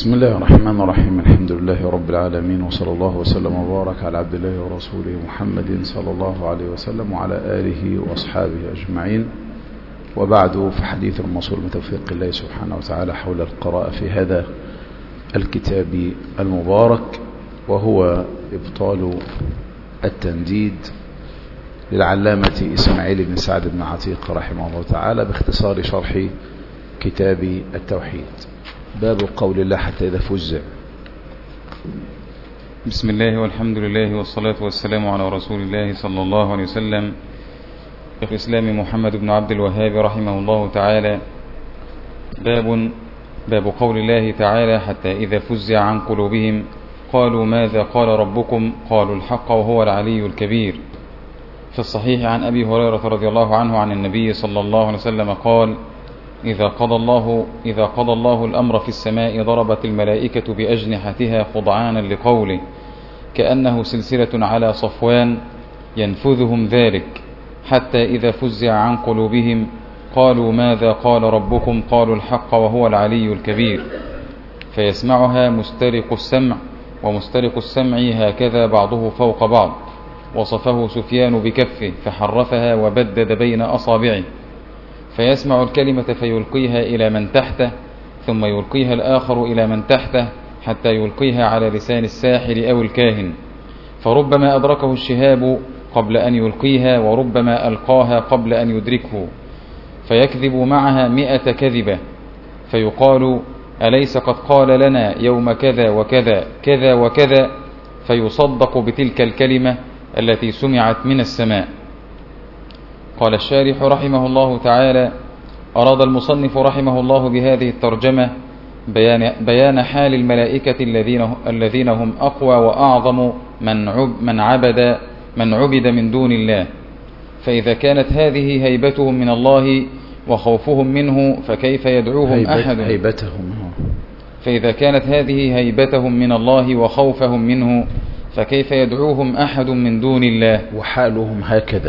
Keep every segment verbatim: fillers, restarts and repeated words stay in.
بسم الله الرحمن الرحيم. الحمد لله رب العالمين، وصلى الله وسلم وبارك على عبد الله ورسوله محمد صلى الله عليه وسلم وعلى آله وأصحابه أجمعين. وبعد، فحديث الموصول من توفيق الله سبحانه وتعالى حول القراءة في هذا الكتاب المبارك، وهو إبطال التنديد للعلامة إسماعيل بن سعد بن عتيق رحمه الله تعالى باختصار شرح كتاب التوحيد. باب قول الله حتى إذا فزع. بسم الله والحمد لله والصلاة والسلام على رسول الله صلى الله عليه وسلم. شيخ الإسلام محمد بن عبد الوهاب رحمه الله تعالى. باب باب قول الله تعالى حتى إذا فزع عن قلوبهم قالوا ماذا قال ربكم قالوا الحق وهو العلي الكبير. في الصحيح عن أبي هريرة رضي الله عنه عن النبي صلى الله عليه وسلم قال: إذا قضى الله إذا قضى الله الأمر في السماء ضربت الملائكة بأجنحتها خضعانا لقوله كأنه سلسلة على صفوان ينفذهم ذلك حتى إذا فزع عن قلوبهم قالوا ماذا قال ربكم قالوا الحق وهو العلي الكبير. فيسمعها مسترق السمع ومسترق السمع هكذا بعضه فوق بعض. وصفه سفيان بكفه فحرفها وبدد بين أصابعه. فيسمع الكلمة فيلقيها إلى من تحته ثم يلقيها الآخر إلى من تحته حتى يلقيها على لسان الساحر أو الكاهن، فربما أدركه الشهاب قبل أن يلقيها وربما ألقاها قبل أن يدركه، فيكذب معها مئة كذبة فيقال أليس قد قال لنا يوم كذا وكذا كذا وكذا، فيصدق بتلك الكلمة التي سمعت من السماء. قال الشارح رحمه الله تعالى: أراد المصنف رحمه الله بهذه الترجمة بيان, بيان حال الملائكة الذين, الذين هم أقوى وأعظم من, عب من, عبد من عبد من دون الله. فإذا كانت هذه هيبتهم من الله وخوفهم منه فكيف يدعوهم هيبت أحد هيبتهم فإذا كانت هذه هيبتهم من الله وخوفهم منه فكيف يدعوهم أحد من دون الله. وحالهم هكذا: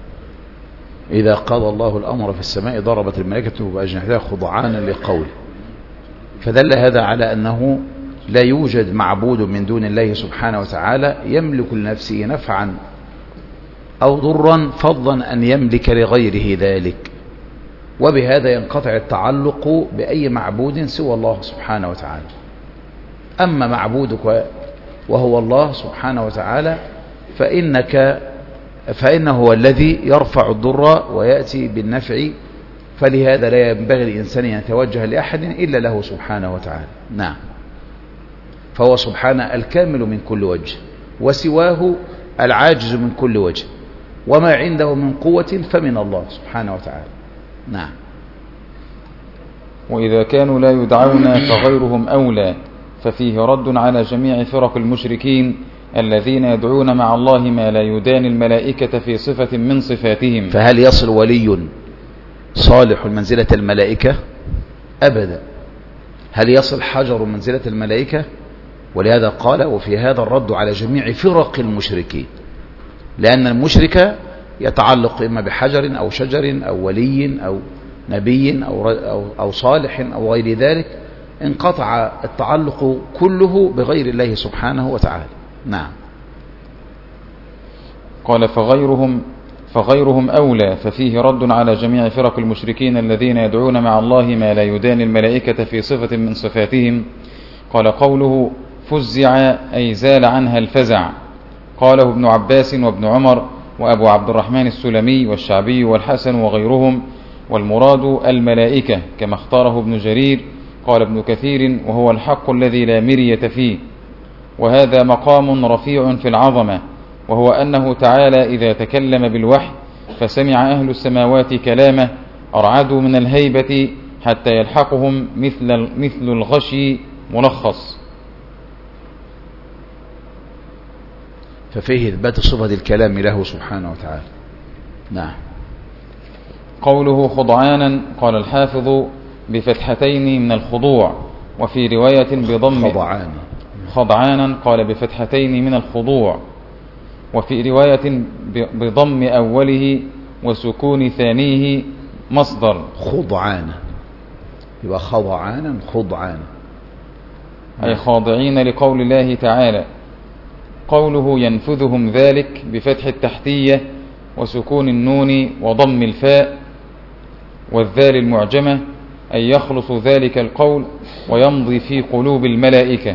إذا قضى الله الأمر في السماء ضربت الملائكة بأجنحتها خضعانا لقوله. فدل هذا على أنه لا يوجد معبود من دون الله سبحانه وتعالى يملك لنفسه نفعا أو ضرا فضلا أن يملك لغيره ذلك، وبهذا ينقطع التعلق بأي معبود سوى الله سبحانه وتعالى. أما معبودك وهو الله سبحانه وتعالى فإنك فإنه هو الذي يرفع الضر ويأتي بالنفع، فلهذا لا ينبغي الإنسان أن يتوجه لأحد إلا له سبحانه وتعالى. نعم، فهو سبحانه الكامل من كل وجه، وسواه العاجز من كل وجه، وما عنده من قوة فمن الله سبحانه وتعالى. نعم. وإذا كانوا لا يدعون فغيرهم أولى، ففيه رد على جميع فرق المشركين الذين يدعون مع الله ما لا يدان الملائكة في صفة من صفاتهم. فهل يصل ولي صالح منزلة الملائكة؟ أبدا. هل يصل حجر منزلة الملائكة؟ ولهذا قال: وفي هذا الرد على جميع فرق المشركين، لأن المشرك يتعلق إما بحجر أو شجر أو ولي أو نبي أو, أو, أو صالح أو غير ذلك، انقطع التعلق كله بغير الله سبحانه وتعالى. نعم. قال فغيرهم فغيرهم أولى، ففيه رد على جميع فرق المشركين الذين يدعون مع الله ما لا يدان الملائكة في صفة من صفاتهم. قال قوله فزع أي زال عنها الفزع، قاله ابن عباس وابن عمر وأبو عبد الرحمن السلمي والشعبي والحسن وغيرهم، والمراد الملائكة كما اختاره ابن جرير. قال ابن كثير وهو الحق الذي لا مرية فيه. وهذا مقام رفيع في العظمة، وهو أنه تعالى إذا تكلم بالوحي فسمع أهل السماوات كلامه أرعدوا من الهيبة حتى يلحقهم مثل, مثل الغشي ملخص. ففيه إثبات صفة الكلام له سبحانه وتعالى. نعم. قوله خضعانا قال الحافظ بفتحتين من الخضوع، وفي رواية بضم خضعان خضعانا قال بفتحتين من الخضوع، وفي رواية بضم أوله وسكون ثانيه مصدر خضعانا، يبقى خضعانا خضعانا. أي خاضعين لقول الله تعالى. قوله ينفذهم ذلك بفتح التحتية وسكون النون وضم الفاء والذال المعجمة، أي يخلص ذلك القول ويمضي في قلوب الملائكة.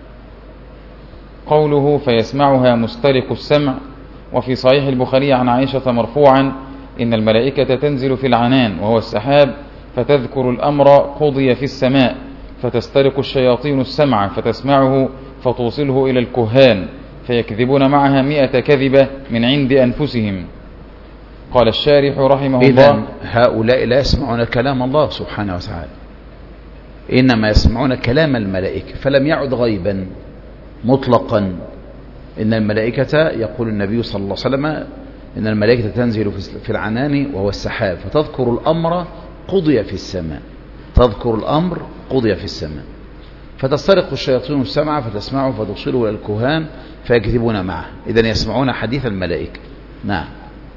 قوله فيسمعها مسترق السمع. وفي صحيح البخاري عن عائشة مرفوعا إن الملائكة تنزل في العنان وهو السحاب فتذكر الأمر قضي في السماء، فتسترق الشياطين السمع فتسمعه فتوصله إلى الكهان فيكذبون معها مئة كذبة من عند أنفسهم. قال الشارح رحمه الله: إذن هؤلاء لا يسمعون كلام الله سبحانه وتعالى، إنما يسمعون كلام الملائكة، فلم يعد غيبا مطلقا. إن الملائكة، يقول النبي صلى الله عليه وسلم، إن الملائكة تنزل في العنان وهو السحاب فتذكر الأمر قضي في السماء، تذكر الأمر قضي في السماء، فتسترق الشياطين السمع فتسمعه فتوصله إلى الكهان فيكذبون معه. إذن يسمعون حديث الملائكة. نعم.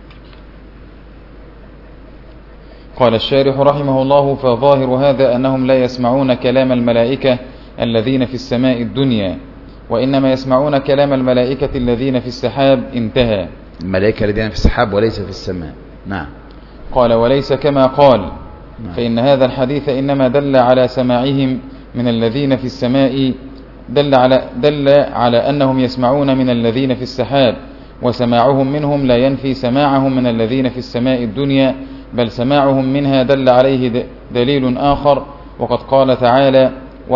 قال الشارح رحمه الله: فظاهر هذا أنهم لا يسمعون كلام الملائكة الذين في السماء الدنيا، وإنما يسمعون كلام الملائكة الذين في السحاب. انتهى. الملائكة الذين في السحاب وليس في السماء. نعم. قال: وليس كما قال. نعم. فإن هذا الحديث إنما دل على سماعهم من الذين في السماء، دل على, دل على أنهم يسمعون من الذين في السحاب، وسماعهم منهم لا ينفي سماعهم من الذين في السماء الدنيا، بل سماعهم منها دل عليه دليل آخر. وقد قال تعالى: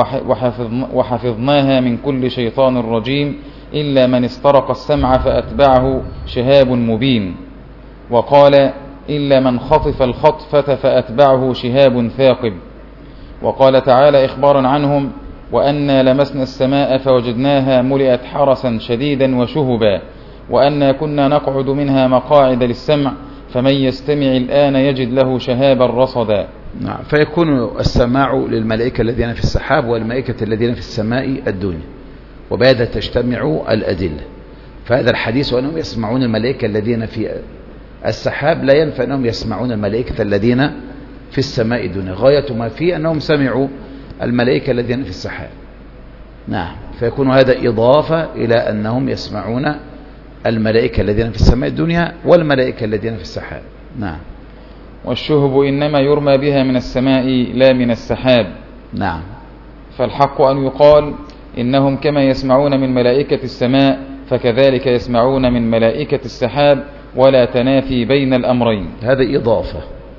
وحفظناها من كل شيطان رجيم إلا من استرق السمع فأتبعه شهاب مبين. وقال: إلا من خطف الخطفة فأتبعه شهاب ثاقب. وقال تعالى إخبارا عنهم: وأنا لمسنا السماء فوجدناها ملئت حرسا شديدا وشهبا، وأنا كنا نقعد منها مقاعد للسمع فمن يستمع الآن يجد له شهابا رصدا. نعم. فيكون السماع للملائكة الذين في السحاب والملائكة الذين في السماء الدنيا، وبهذا تجتمع الأدلة. فهذا الحديث أنهم يسمعون الملائكة الذين في السحاب لا ينفع أنهم يسمعون الملائكة الذين في السماء الدنيا، غاية ما فيه أنهم سمعوا الملائكة الذين في السحاب. نعم. فيكون هذا إضافة إلى أنهم يسمعون الملائكة الذين في السماء الدنيا والملائكة الذين في السحاب. نعم. والشهب إنما يرمى بها من السماء لا من السحاب. نعم. فالحق أن يقال إنهم كما يسمعون من ملائكة السماء فكذلك يسمعون من ملائكة السحاب، ولا تنافي بين الأمرين. هذا إضافة،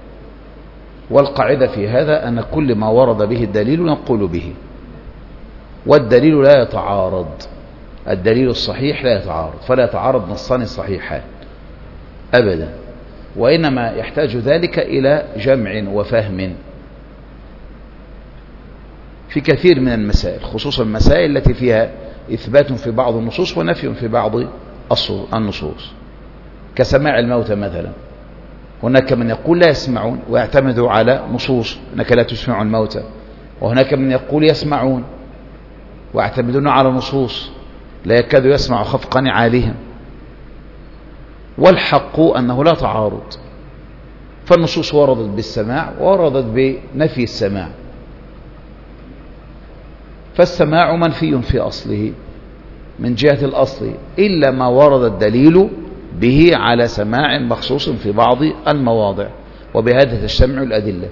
والقاعدة في هذا أن كل ما ورد به الدليل نقول به، والدليل لا يتعارض، الدليل الصحيح لا يتعارض، فلا يتعارض نصان صحيحان أبدا، وإنما يحتاج ذلك إلى جمع وفهم في كثير من المسائل، خصوصا المسائل التي فيها إثبات في بعض النصوص ونفي في بعض النصوص، كسماع الموتى مثلا. هناك من يقول لا يسمعون ويعتمدوا على نصوص أنك لا تسمع الموتى، وهناك من يقول يسمعون ويعتمدون على نصوص لا يكاد يسمع خفق نعالهم. والحق أنه لا تعارض، فالنصوص وردت بالسماع ووردت بنفي السماع، فالسماع منفي في أصله من جهة الأصل، إلا ما ورد الدليل به على سماع مخصوص في بعض المواضع، وبهذا تجتمع الأدلة.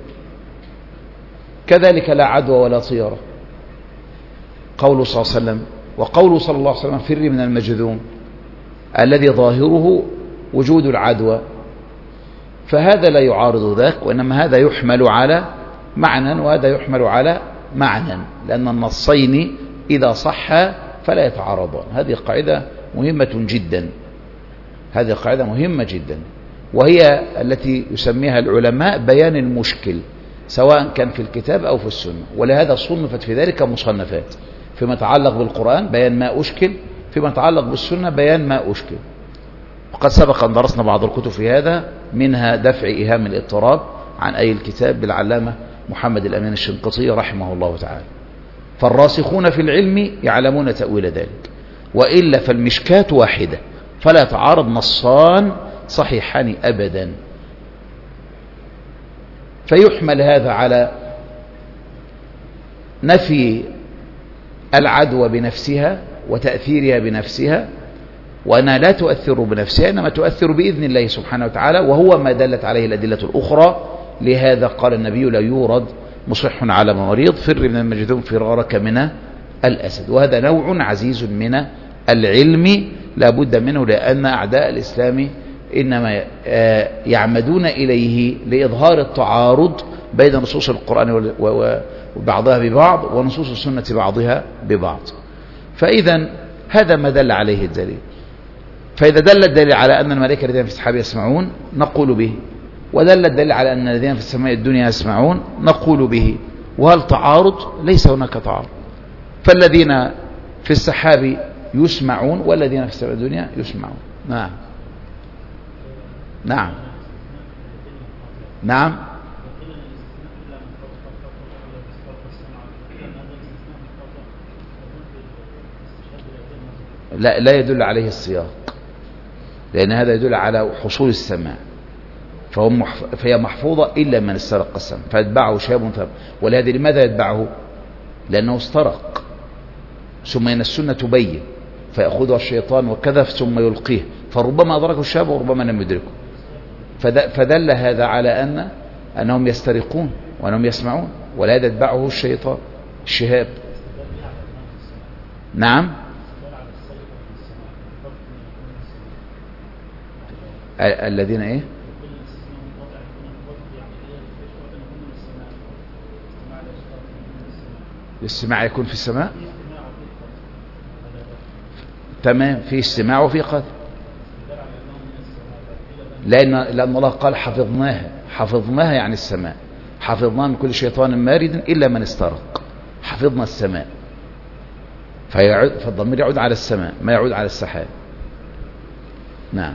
كذلك لا عدوى ولا طيرة، قول صلى الله عليه وسلم وقول صلى الله عليه وسلم: فري من المجذوم، الذي ظاهره وجود العدوى، فهذا لا يعارض ذاك، وإنما هذا يحمل على معنى وهذا يحمل على معنى، لأن النصين إذا صح فلا يتعارضان. هذه قاعدة مهمة جدا، هذه قاعدة مهمة جدا، وهي التي يسميها العلماء بيان المشكل، سواء كان في الكتاب أو في السنة، ولهذا صنفت في ذلك مصنفات، فيما يتعلق بالقرآن بيان ما أشكل، فيما يتعلق بالسنة بيان ما أشكل. وقد سبق أن درسنا بعض الكتب في هذا، منها دفع إيهام الاضطراب عن أي الكتاب للعلامة محمد الأمين الشنقيطي رحمه الله تعالى. فالراسخون في العلم يعلمون تأويل ذلك، وإلا فالمشكات واحدة، فلا يتعارض نصان صحيحان أبدا. فيحمل هذا على نفي العدوى بنفسها وتأثيرها بنفسها، وأنها لا تؤثر بنفسها إنما تؤثر بإذن الله سبحانه وتعالى، وهو ما دلت عليه الأدلة الأخرى. لهذا قال النبي: لا يورد مصح على مريض، فر من المجذوم فرارك من الأسد. وهذا نوع عزيز من العلم لا بد منه، لأن أعداء الإسلام إنما يعمدون إليه لإظهار التعارض بين نصوص القرآن وبعضها ببعض ونصوص السنة بعضها ببعض. فإذا هذا ما دل عليه الدليل. فإذا دل الدليل على أن الملائكة الذين في السحاب يسمعون نقول به، ودل الدليل على أن الذين في السماء الدنيا يسمعون نقول به. وهل تعارض؟ ليس هناك تعارض. فالذين في السحاب يسمعون والذين في السماء الدنيا يسمعون. نعم نعم نعم لا لا يدل عليه السياق، لأن هذا يدل على حصول السماع، فهي محفوظة إلا من استرق السمع فيتبعه شهاب ثابت. ولهذا لماذا يتبعه؟ لأنه استرق، ثم إن السنة تبين فيأخذها الشيطان وكذا ثم يلقيه، فربما أدركه الشهاب وربما لم يدركه. فدل هذا على أن أنهم يسترقون وأنهم يسمعون، ولهذا يتبعه الشيطان الشهاب. نعم الذين ايه الاستماع يكون في السماء. تمام، في استماع وفي قدر، لأن لأن الله قال حفظناها. حفظناها يعني السماء، حفظناها من كل شيطان مارد إلا من استرق. حفظنا السماء، فيعود فالضمير يعود على السماء ما يعود على السحاب. نعم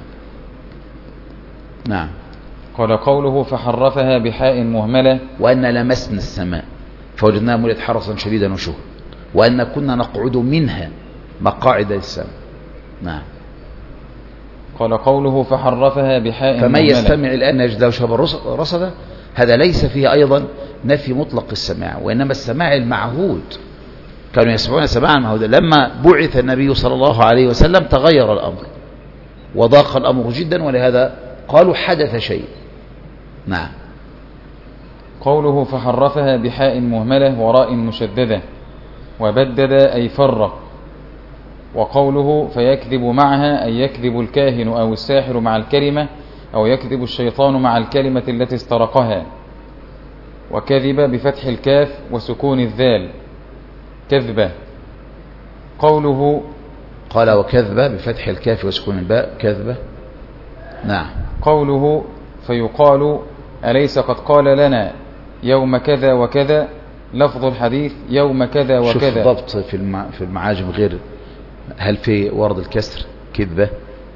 نعم. قال قوله فحرفها بحاء مهملة، وأن لمسنا السماء فوجدناها ملئت حرسا شديدا وشهبا، وأن كنا نقعد منها مقاعد للسمع. نعم. قال قوله فحرفها بحاء فمن مهملة، يستمع الآن يجد شهبا رصدا، هذا ليس فيه أيضا نفي مطلق السماع، وإنما السماع المعهود. كانوا يسمعون سماعا معهودا. لما بعث النبي صلى الله عليه وسلم تغير الأمر وضاق الأمر جدا، ولهذا قالوا حدث شيء. نعم. قوله فحرفها بحاء مهملة وراء مشددة، وبدد أي فرق. وقوله فيكذب معها أي يكذب الكاهن أو الساحر مع الكلمة، أو يكذب الشيطان مع الكلمة التي استرقها. وكذب بفتح الكاف وسكون الذال كذبة. قوله قال وكذبة بفتح الكاف وسكون الباء كذبة. نعم. قوله فيقال أليس قد قال لنا يوم كذا وكذا، لفظ الحديث يوم كذا وكذا. شوف ضبط في المع... في المعاجم غير، هل في ورد الكسر كذبة؟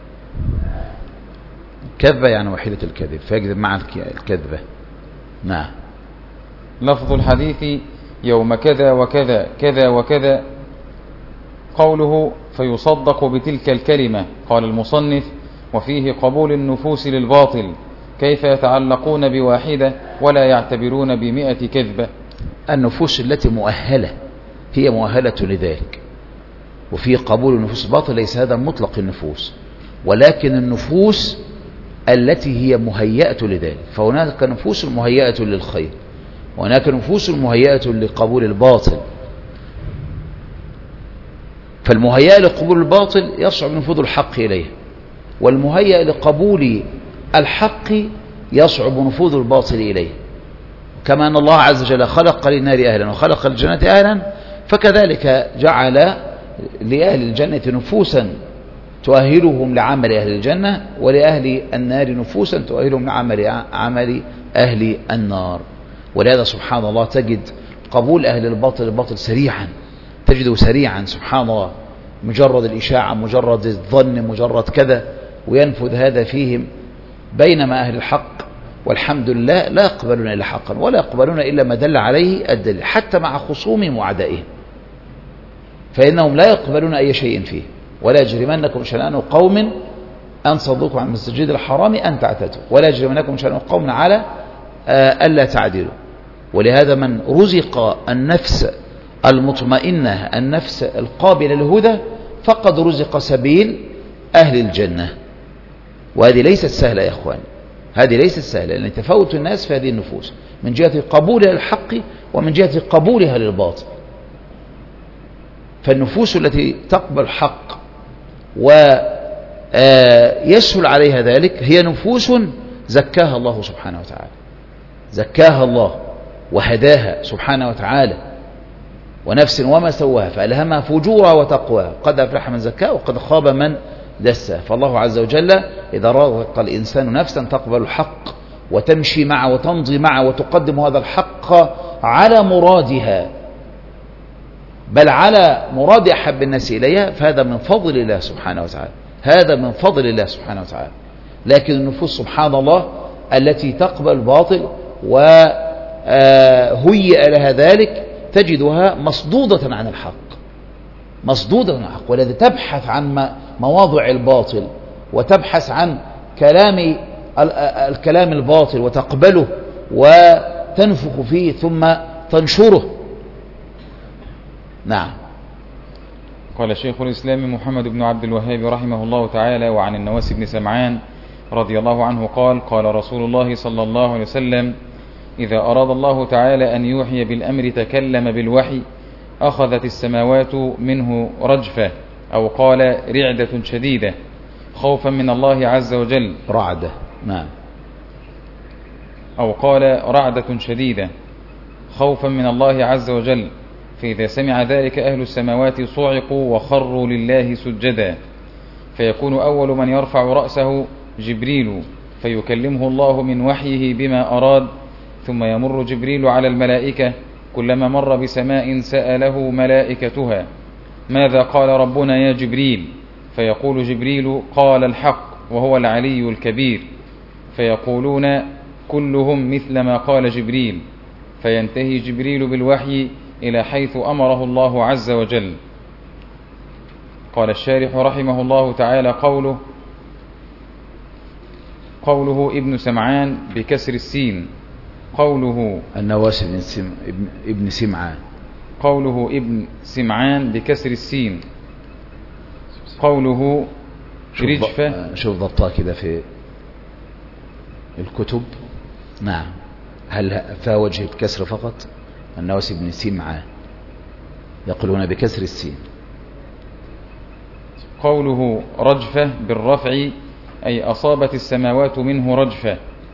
كذبة يعني وحيدة الكذب، فيكذب مع الكذبة. نعم. لفظ الحديث يوم كذا وكذا كذا وكذا. قوله فيصدق بتلك الكلمة، قال المصنف وفيه قبول النفوس للباطل، كيف يتعلقون بواحدة ولا يعتبرون بمئة كذبة. النفوس التي مؤهلة هي مؤهلة لذلك، وفي قبول النفوس الباطل ليس هذا مطلق النفوس، ولكن النفوس التي هي مهيئة لذلك. فهناك نفوس مهيئة للخير، وهناك نفوس مهيئة لقبول الباطل. فالمهيئة لقبول الباطل يصعب نفوذ الحق إليه، والمهيئة لقبول الحق يصعب نفوذ الباطل إليه. كما أن الله عز وجل خلق للنار أهلا وخلق الجنة أهلا، فكذلك جعل لأهل الجنة نفوسا تؤهلهم لعمل أهل الجنة، ولأهل النار نفوسا تؤهلهم لعمل عمل أهل النار. ولهذا سبحان الله تجد قبول أهل الباطل الباطل سريعا، تجده سريعا سبحان الله، مجرد الإشاعة، مجرد الظن، مجرد كذا، وينفذ هذا فيهم. بينما أهل الحق والحمد لله لا يقبلون إلا حقا، ولا يقبلون إلا ما دل عليه الدليل، حتى مع خصومهم وأعدائهم، فإنهم لا يقبلون أي شيء فيه. ولا يجرمنكم شنآن قوم أن صدوكم عن المسجد الحرام أن تعتدوا، ولا يجرمنكم شنآن قوم على ألا تعدلوا. ولهذا من رزق النفس المطمئنة النفس القابلة للهدى فقد رزق سبيل أهل الجنة. وهذه ليست سهلة يا أخوان، هذه ليست سهلة، لأن تفاوت الناس في هذه النفوس من جهة قبولها للحق ومن جهة قبولها للباطل. فالنفوس التي تقبل الحق ويسهل عليها ذلك هي نفوس زكاها الله سبحانه وتعالى، زكاها الله وهداها سبحانه وتعالى، ونفس وما سواها فألهمها فجورها وتقواها، قد أفلح من زكاها وقد خاب من دسها. فالله عز وجل إذا رزق الإنسان نفسا تقبل الحق وتمشي معه وتمضي معه وتقدم هذا الحق على مرادها، بل على مراد أحب الناس إليها، فهذا من فضل الله سبحانه وتعالى، هذا من فضل الله سبحانه وتعالى. لكن النفوس سبحان الله التي تقبل الباطل وهيئ لها ذلك تجدها مصدودة عن الحق، مصدودة عن الحق، والذي تبحث عن مواضع الباطل وتبحث عن كلام الكلام الباطل وتقبله وتنفخ فيه ثم تنشره. نعم. قال شيخ الإسلام محمد بن عبد الوهاب رحمه الله تعالى: وعن النواس بن سمعان رضي الله عنه قال: قال رسول الله صلى الله عليه وسلم: إذا أراد الله تعالى أن يوحي بالأمر تكلم بالوحي، أخذت السماوات منه رجفة، أو قال رعدة شديدة، خوفا من الله عز وجل. رعدة. نعم. أو قال رعدة شديدة خوفا من الله عز وجل، فإذا سمع ذلك أهل السماوات صعقوا وخروا لله سجدا، فيكون أول من يرفع رأسه جبريل فيكلمه الله من وحيه بما أراد، ثم يمر جبريل على الملائكة، كلما مر بسماء سأله ملائكتها: ماذا قال ربنا يا جبريل؟ فيقول جبريل: قال الحق وهو العلي الكبير. فيقولون كلهم مثل ما قال جبريل، فينتهي جبريل بالوحي إلى حيث أمره الله عز وجل. قال الشارح رحمه الله تعالى: قوله قوله ابن سمعان بكسر السين، قوله النواس بن سم ابن سمعان، قوله ابن سمعان بكسر السين، قوله رجفة. شوف ضبطها كده في الكتب. نعم. هل فيها وجه بكسر فقط؟ النواس بن سمعان يقولون بكسر السين. قوله رجفة بالرفع أي أصابت السماوات منه رجفة.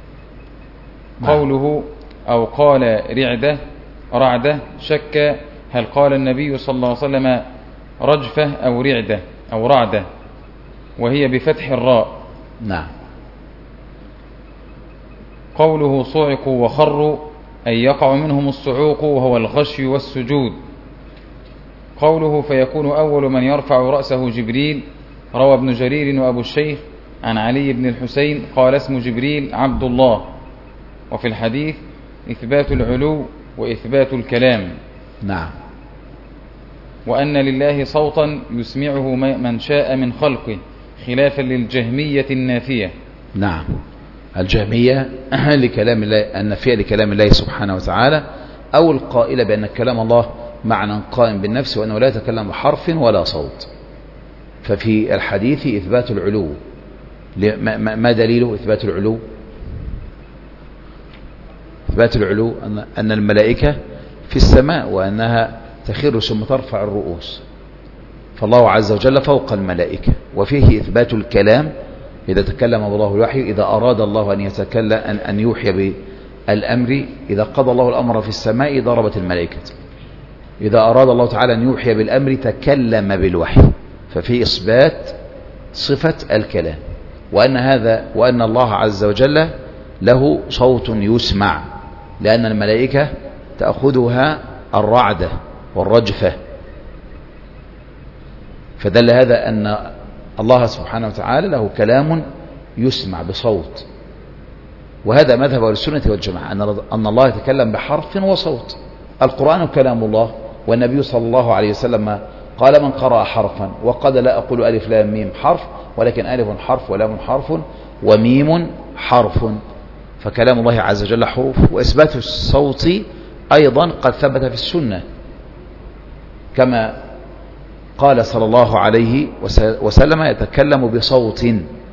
قوله أو قال رعدة رعدة شك هل قال النبي صلى الله عليه وسلم رجفة أو رعدة أو رعدة، وهي بفتح الراء. نعم. قوله صعقوا وخروا أي يقع منهم الصعوق وهو الغشي والسجود. قوله فيكون أول من يرفع رأسه جبريل، روى ابن جرير وأبو الشيخ عن علي بن الحسين قال: اسم جبريل عبد الله. وفي الحديث إثبات العلو وإثبات الكلام. نعم. وأن لله صوتا يسمعه من شاء من خلقه، خلافا للجهمية النافية. نعم. الجهمية لكلام الله النافية لكلام الله سبحانه وتعالى، أو القائلة بأن كلام الله معنى قائم بالنفس وأنه لا يتكلم بحرف ولا صوت. ففي الحديث إثبات العلو. ما دليله إثبات العلو؟ إثبات العلو أن الملائكة في السماء وأنها تخر ثم ترفع الرؤوس، فالله عز وجل فوق الملائكة. وفيه إثبات الكلام، إذا تكلم الله الوحي، إذا أراد الله أن يتكلم أن, أن يوحي بالأمر، إذا قضى الله الأمر في السماء ضربت الملائكة. إذا أراد الله تعالى أن يوحي بالأمر تكلم بالوحي، ففي إثبات صفة الكلام، وأن هذا وأن الله عز وجل له صوت يسمع، لأن الملائكة تأخذها الرعدة والرجفة. فدل هذا أن الله سبحانه وتعالى له كلام يسمع بصوت، وهذا مذهب أهل السنة والجماعة، أن الله يتكلم بحرف وصوت. القرآن كلام الله، والنبي صلى الله عليه وسلم قال: من قرأ حرفا، وقد لا أقول ألف لام ميم حرف، ولكن ألف حرف ولام حرف وميم حرف. فكلام الله عز وجل حروف. وإثبات الصوت أيضا قد ثبت في السنة، كما قال صلى الله عليه وسلم يتكلم بصوت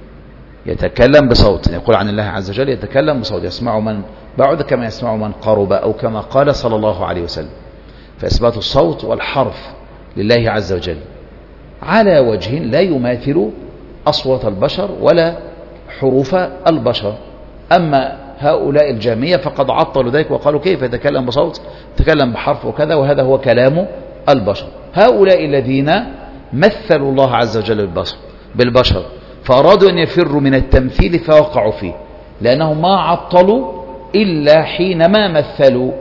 يتكلم بصوت يقول عن الله عز وجل يتكلم بصوت يسمع من بعد كما يسمع من قرب أو كما قال صلى الله عليه وسلم. فإثبات الصوت والحرف لله عز وجل على وجه لا يماثل أصوات البشر ولا حروف البشر. أما هؤلاء الجامية فقد عطلوا ذلك وقالوا كيف يتكلم بصوت، يتكلم بحرف وكذا، وهذا هو كلام البشر. هؤلاء الذين مثلوا الله عز وجل بالبشر فأرادوا أن يفروا من التمثيل فوقعوا فيه، لأنهم ما عطلوا إلا حينما مثلوا،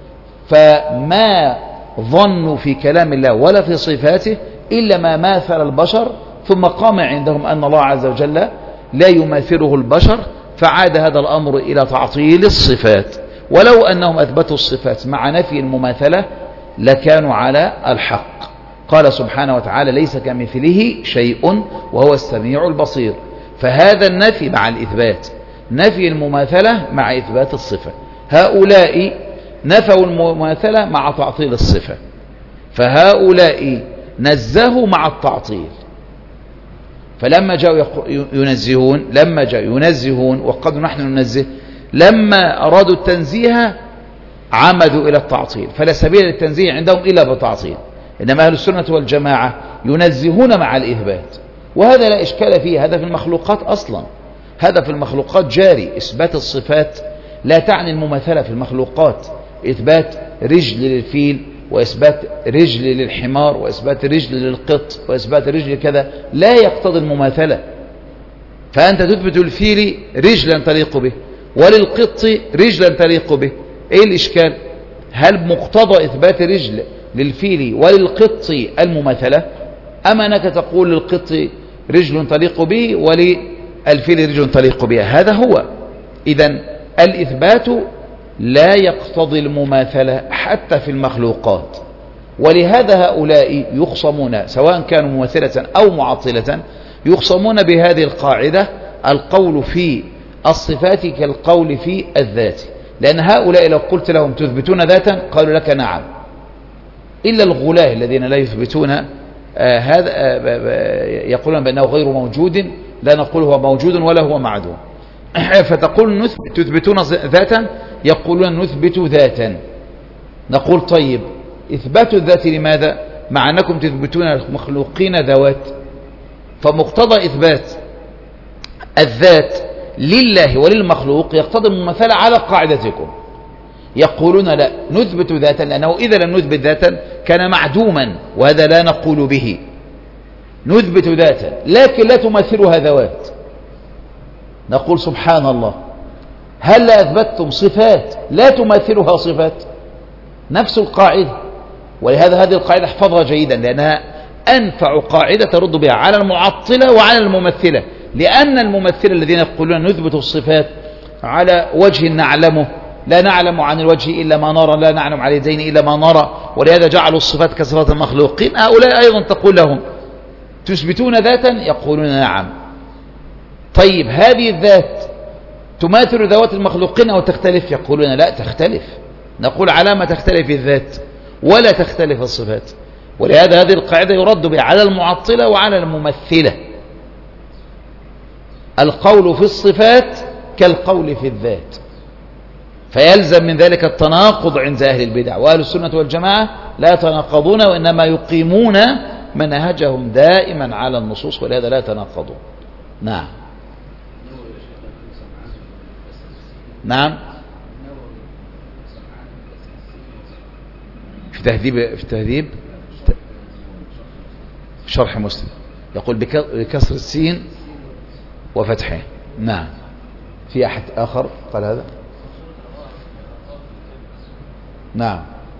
فما ظنوا في كلام الله ولا في صفاته إلا ما ماثل البشر، ثم قام عندهم أن الله عز وجل لا يماثله البشر، فعاد هذا الأمر إلى تعطيل الصفات. ولو أنهم أثبتوا الصفات مع نفي المماثلة لكانوا على الحق. قال سبحانه وتعالى ليس كمثله شيء وهو السميع البصير، فهذا النفي مع الإثبات، نفي المماثلة مع إثبات الصفة. هؤلاء نفوا المماثلة مع تعطيل الصفة، فهؤلاء نزهوا مع التعطيل. فلما جاءوا ينزهون لما جاءوا ينزهون وقد نحن ننزه، لما أرادوا التنزيه عمدوا إلى التعطيل، فلا سبيل للتنزيه عندهم إلا بالتعطيل. إنما أهل السنة والجماعة ينزهون مع الإثبات، وهذا لا إشكال فيه، هذا في المخلوقات أصلا، هذا في المخلوقات جاري. إثبات الصفات لا تعني المماثلة في المخلوقات، إثبات رجل للفيل وإثبات رجل للحمار وإثبات رجل للقط وإثبات رجل كذا لا يقتضي المماثلة. فأنت تثبت الفيل رجلا تليق به وللقط رجلا تليق به، إيه الإشكال؟ هل مقتضى إثبات رجل للفيل وللقط المماثلة، أم أنك تقول للقط رجل تليق به وللفيل رجل تليق به؟ هذا هو. إذن الإثبات لا يقتضي المماثلة حتى في المخلوقات، ولهذا هؤلاء يخصمون سواء كانوا مماثلة أو معطلة، يخصمون بهذه القاعدة: القول في الصفات كالقول في الذات. لأن هؤلاء لو قلت لهم تثبتون ذاتا قالوا لك نعم، إلا الغلاة الذين لا يثبتون آه هذا آه يقولون بأنه غير موجود، لا نقول هو موجود ولا هو معدوم. فتقول تثبتون ذاتا، يقولون نثبت ذاتا. نقول طيب إثبات الذات لماذا؟ مع أنكم تثبتون المخلوقين ذوات، فمقتضى إثبات الذات لله وللمخلوق يقتضي المماثلة على قاعدتكم. يقولون لا نثبت ذاتا، لأنه إذا لم نثبت ذاتا كان معدوما، وهذا لا نقول به. نثبت ذاتا لكن لا تماثلها ذوات. نقول سبحان الله، هل لا أثبتتم صفات لا تماثلها صفات؟ نفس القاعدة. ولهذا هذه القاعدة احفظها جيدا، لأنها أنفع قاعدة ترد بها على المعطلة وعلى الممثلة. لأن الممثلة الذين يقولون نثبت الصفات على وجه نعلمه، لا نعلم عن الوجه إلا ما نرى، لا نعلم عن اليدين إلا ما نرى، ولهذا جعلوا الصفات كصفات المخلوقين. هؤلاء أيضا تقول لهم تثبتون ذاتا؟ يقولون نعم. طيب هذه الذات تماثل ذوات المخلوقين أو تختلف؟ يقولون لا تختلف. نقول على ما تختلف الذات ولا تختلف الصفات. ولهذا هذه القاعدة يرد بها على المعطلة وعلى الممثلة. القول في الصفات كالقول في الذات، فيلزم من ذلك التناقض عند أهل البدع. وأهل السنة والجماعة لا يتناقضون، وإنما يقيمون منهجهم دائما على النصوص، ولهذا لا يتناقضون. نعم نعم في تهذيب في تهذيب شرح مسلم يقول بكسر السين وفتحه. نعم. في أحد آخر قال هذا؟ نعم.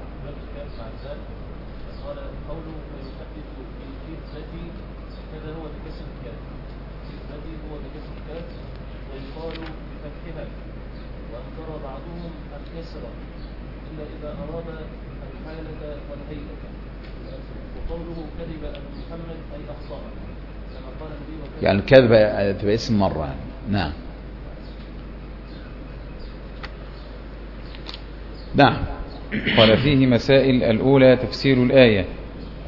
يعني الكذبة تبقى اسم مرة. نعم نعم. قال فيه مسائل. الأولى تفسير الآية،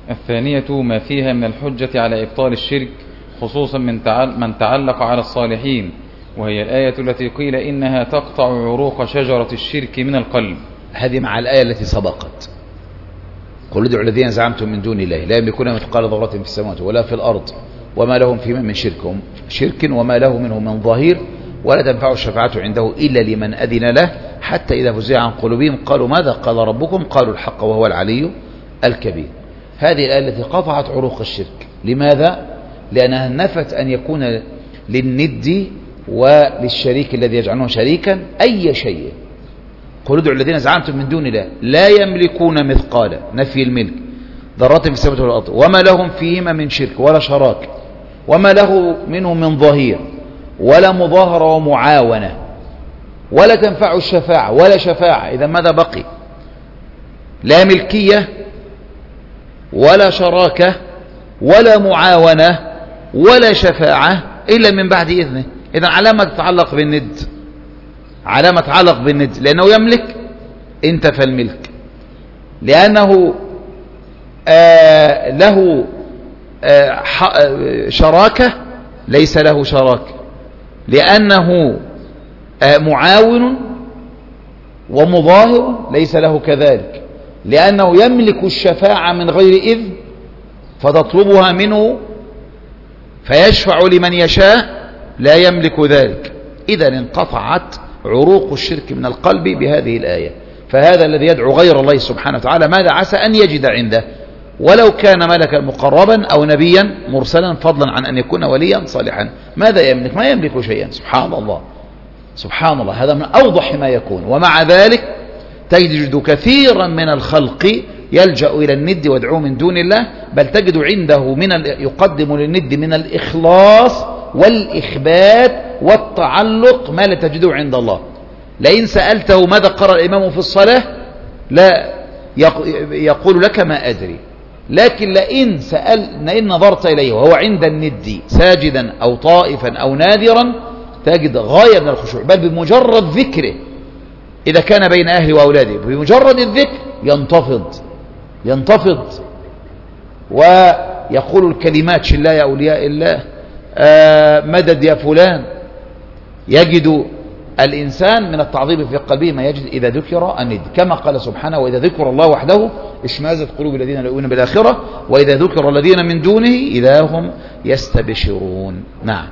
الثانية ما فيها من الحجة على إبطال الشرك، خصوصا من من تعلق على الصالحين، وهي الآية التي قيل إنها تقطع عروق شجرة الشرك من القلب. هذه مع الآية التي سبقت: قل ادعوا الذين زعمتم من دون الله لا يملكون مثقال ذرة في السماوات ولا في الأرض وما لهم فيما من شرك شرك وما له منه من ظهير ولا تنفع الشفاعة عنده إلا لمن أذن له حتى إذا فزع عن قلوبهم قالوا ماذا قال ربكم قالوا الحق وهو العلي الكبير. هذه الآية التي قطعت عروق الشرك. لماذا؟ لأنها نفت أن يكون للند وللشريك الذي يجعله شريكا أي شيء. قل ادعوا الذين زعمتم من دون الله لا يملكون مثقال، نفي الملك، ذرة في السماوات والأرض وما لهم فيهما من شرك ولا شراك وما له منه من ظهير ولا مظاهرة ومعاونة ولا تنفع الشفاعة ولا شفاعة. إذا ماذا بقي؟ لا ملكية ولا شراكة ولا معاونة ولا شفاعة إلا من بعد إذنه. إذا علامة تتعلق بالند، علامة تتعلق بالند، لأنه يملك انتفى الملك، لأنه آه له آه شراكة ليس له شراكة، لأنه آه معاون ومظاهر ليس له كذلك، لأنه يملك الشفاعة من غير إذن فتطلبها منه فيشفع لمن يشاء لا يملك ذلك. إذا انقطعت عروق الشرك من القلب بهذه الآية. فهذا الذي يدعو غير الله سبحانه وتعالى ماذا عسى أن يجد عنده، ولو كان ملكا مقربا أو نبيا مرسلا، فضلا عن أن يكون وليا صالحا. ماذا يملك؟ ما يملك شيئا. سبحان الله سبحان الله، هذا من أوضح ما يكون. ومع ذلك تجد كثيرا من الخلق يلجأ إلى الند ويدعو من دون الله، بل تجد عنده من يقدم للند من الإخلاص والإخبات والتعلق ما لا تجده عند الله. لئن سألته ماذا قرأ الإمام في الصلاة لا يقول لك ما أدري، لكن لئن سأل لئن نظرت إليه وهو عند الند ساجدا أو طائفا أو نادرا تجد غاية من الخشوع، بل بمجرد ذكره إذا كان بين أهله وأولاده بمجرد الذكر ينتفض ينتفض ويقول الكلمات شلا يا أولياء الله آه مدد يا فلان. يجد الإنسان من التعظيم في قلبه ما يجد إذا ذكر الند، كما قال سبحانه وإذا ذكر الله وحده اشمازت قلوب الذين لا يؤمنون بالآخرة وإذا ذكر الذين من دونه إذا هم يستبشرون. نعم.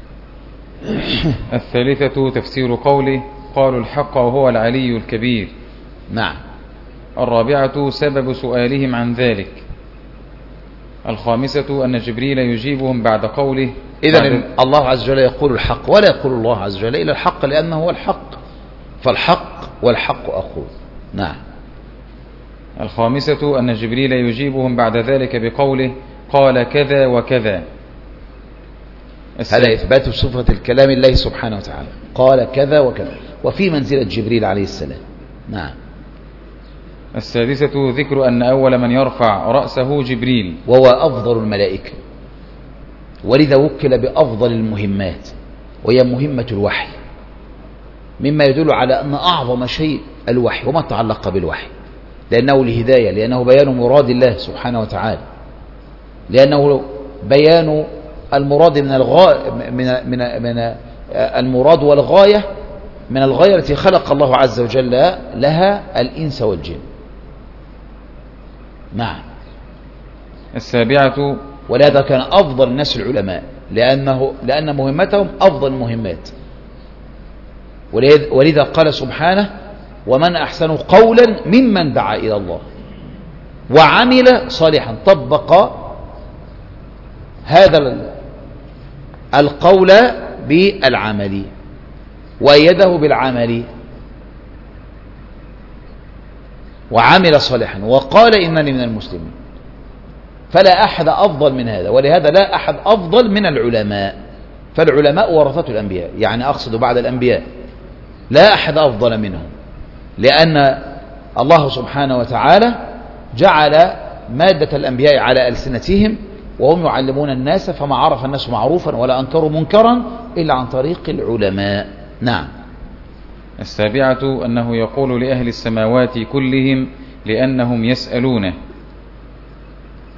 الثالثة تفسير قوله قالوا الحق وهو العلي الكبير. نعم. الرابعة سبب سؤالهم عن ذلك. الخامسة أن جبريل يجيبهم بعد قوله إذن الله عز وجل يقول الحق ولا يقول الله عز وجل إلا الحق لأنه هو الحق، فالحق والحق أخوه. نعم. الخامسة أن جبريل يجيبهم بعد ذلك بقوله قال كذا وكذا. هذا إثبات صفة الكلام الله سبحانه وتعالى، قال كذا وكذا، وفي منزلة جبريل عليه السلام. نعم. السادسة ذكر أن أول من يرفع رأسه جبريل وهو أفضل الملائكة، ولذا وكل بأفضل المهمات وهي مهمة الوحي، مما يدل على أن أعظم شيء الوحي وما تعلق بالوحي، لأنه الهداية، لأنه بيان مراد الله سبحانه وتعالى، لأنه بيان المراد من الغاية من من من المراد والغاية من الغاية التي خلق الله عز وجل لها الإنس والجن. نعم. السابعة ولهذا كان أفضل الناس العلماء، لأنه لأن مهمتهم أفضل المهمات، ولذا قال سبحانه ومن أحسن قولا ممن دعا إلى الله وعمل صالحا. طبق هذا القول بالعمل وأيده بالعمل وعمل صالحا وقال إنني من المسلمين. فلا أحد أفضل من هذا، ولهذا لا أحد أفضل من العلماء، فالعلماء ورثة الأنبياء، يعني أقصد بعد الأنبياء لا أحد أفضل منهم، لأن الله سبحانه وتعالى جعل مادة الأنبياء على ألسنتهم وهم يعلمون الناس، فما عرف الناس معروفا ولا أنكروا منكرا إلا عن طريق العلماء. نعم. السابعة أنه يقول لأهل السماوات كلهم لأنهم يسألونه.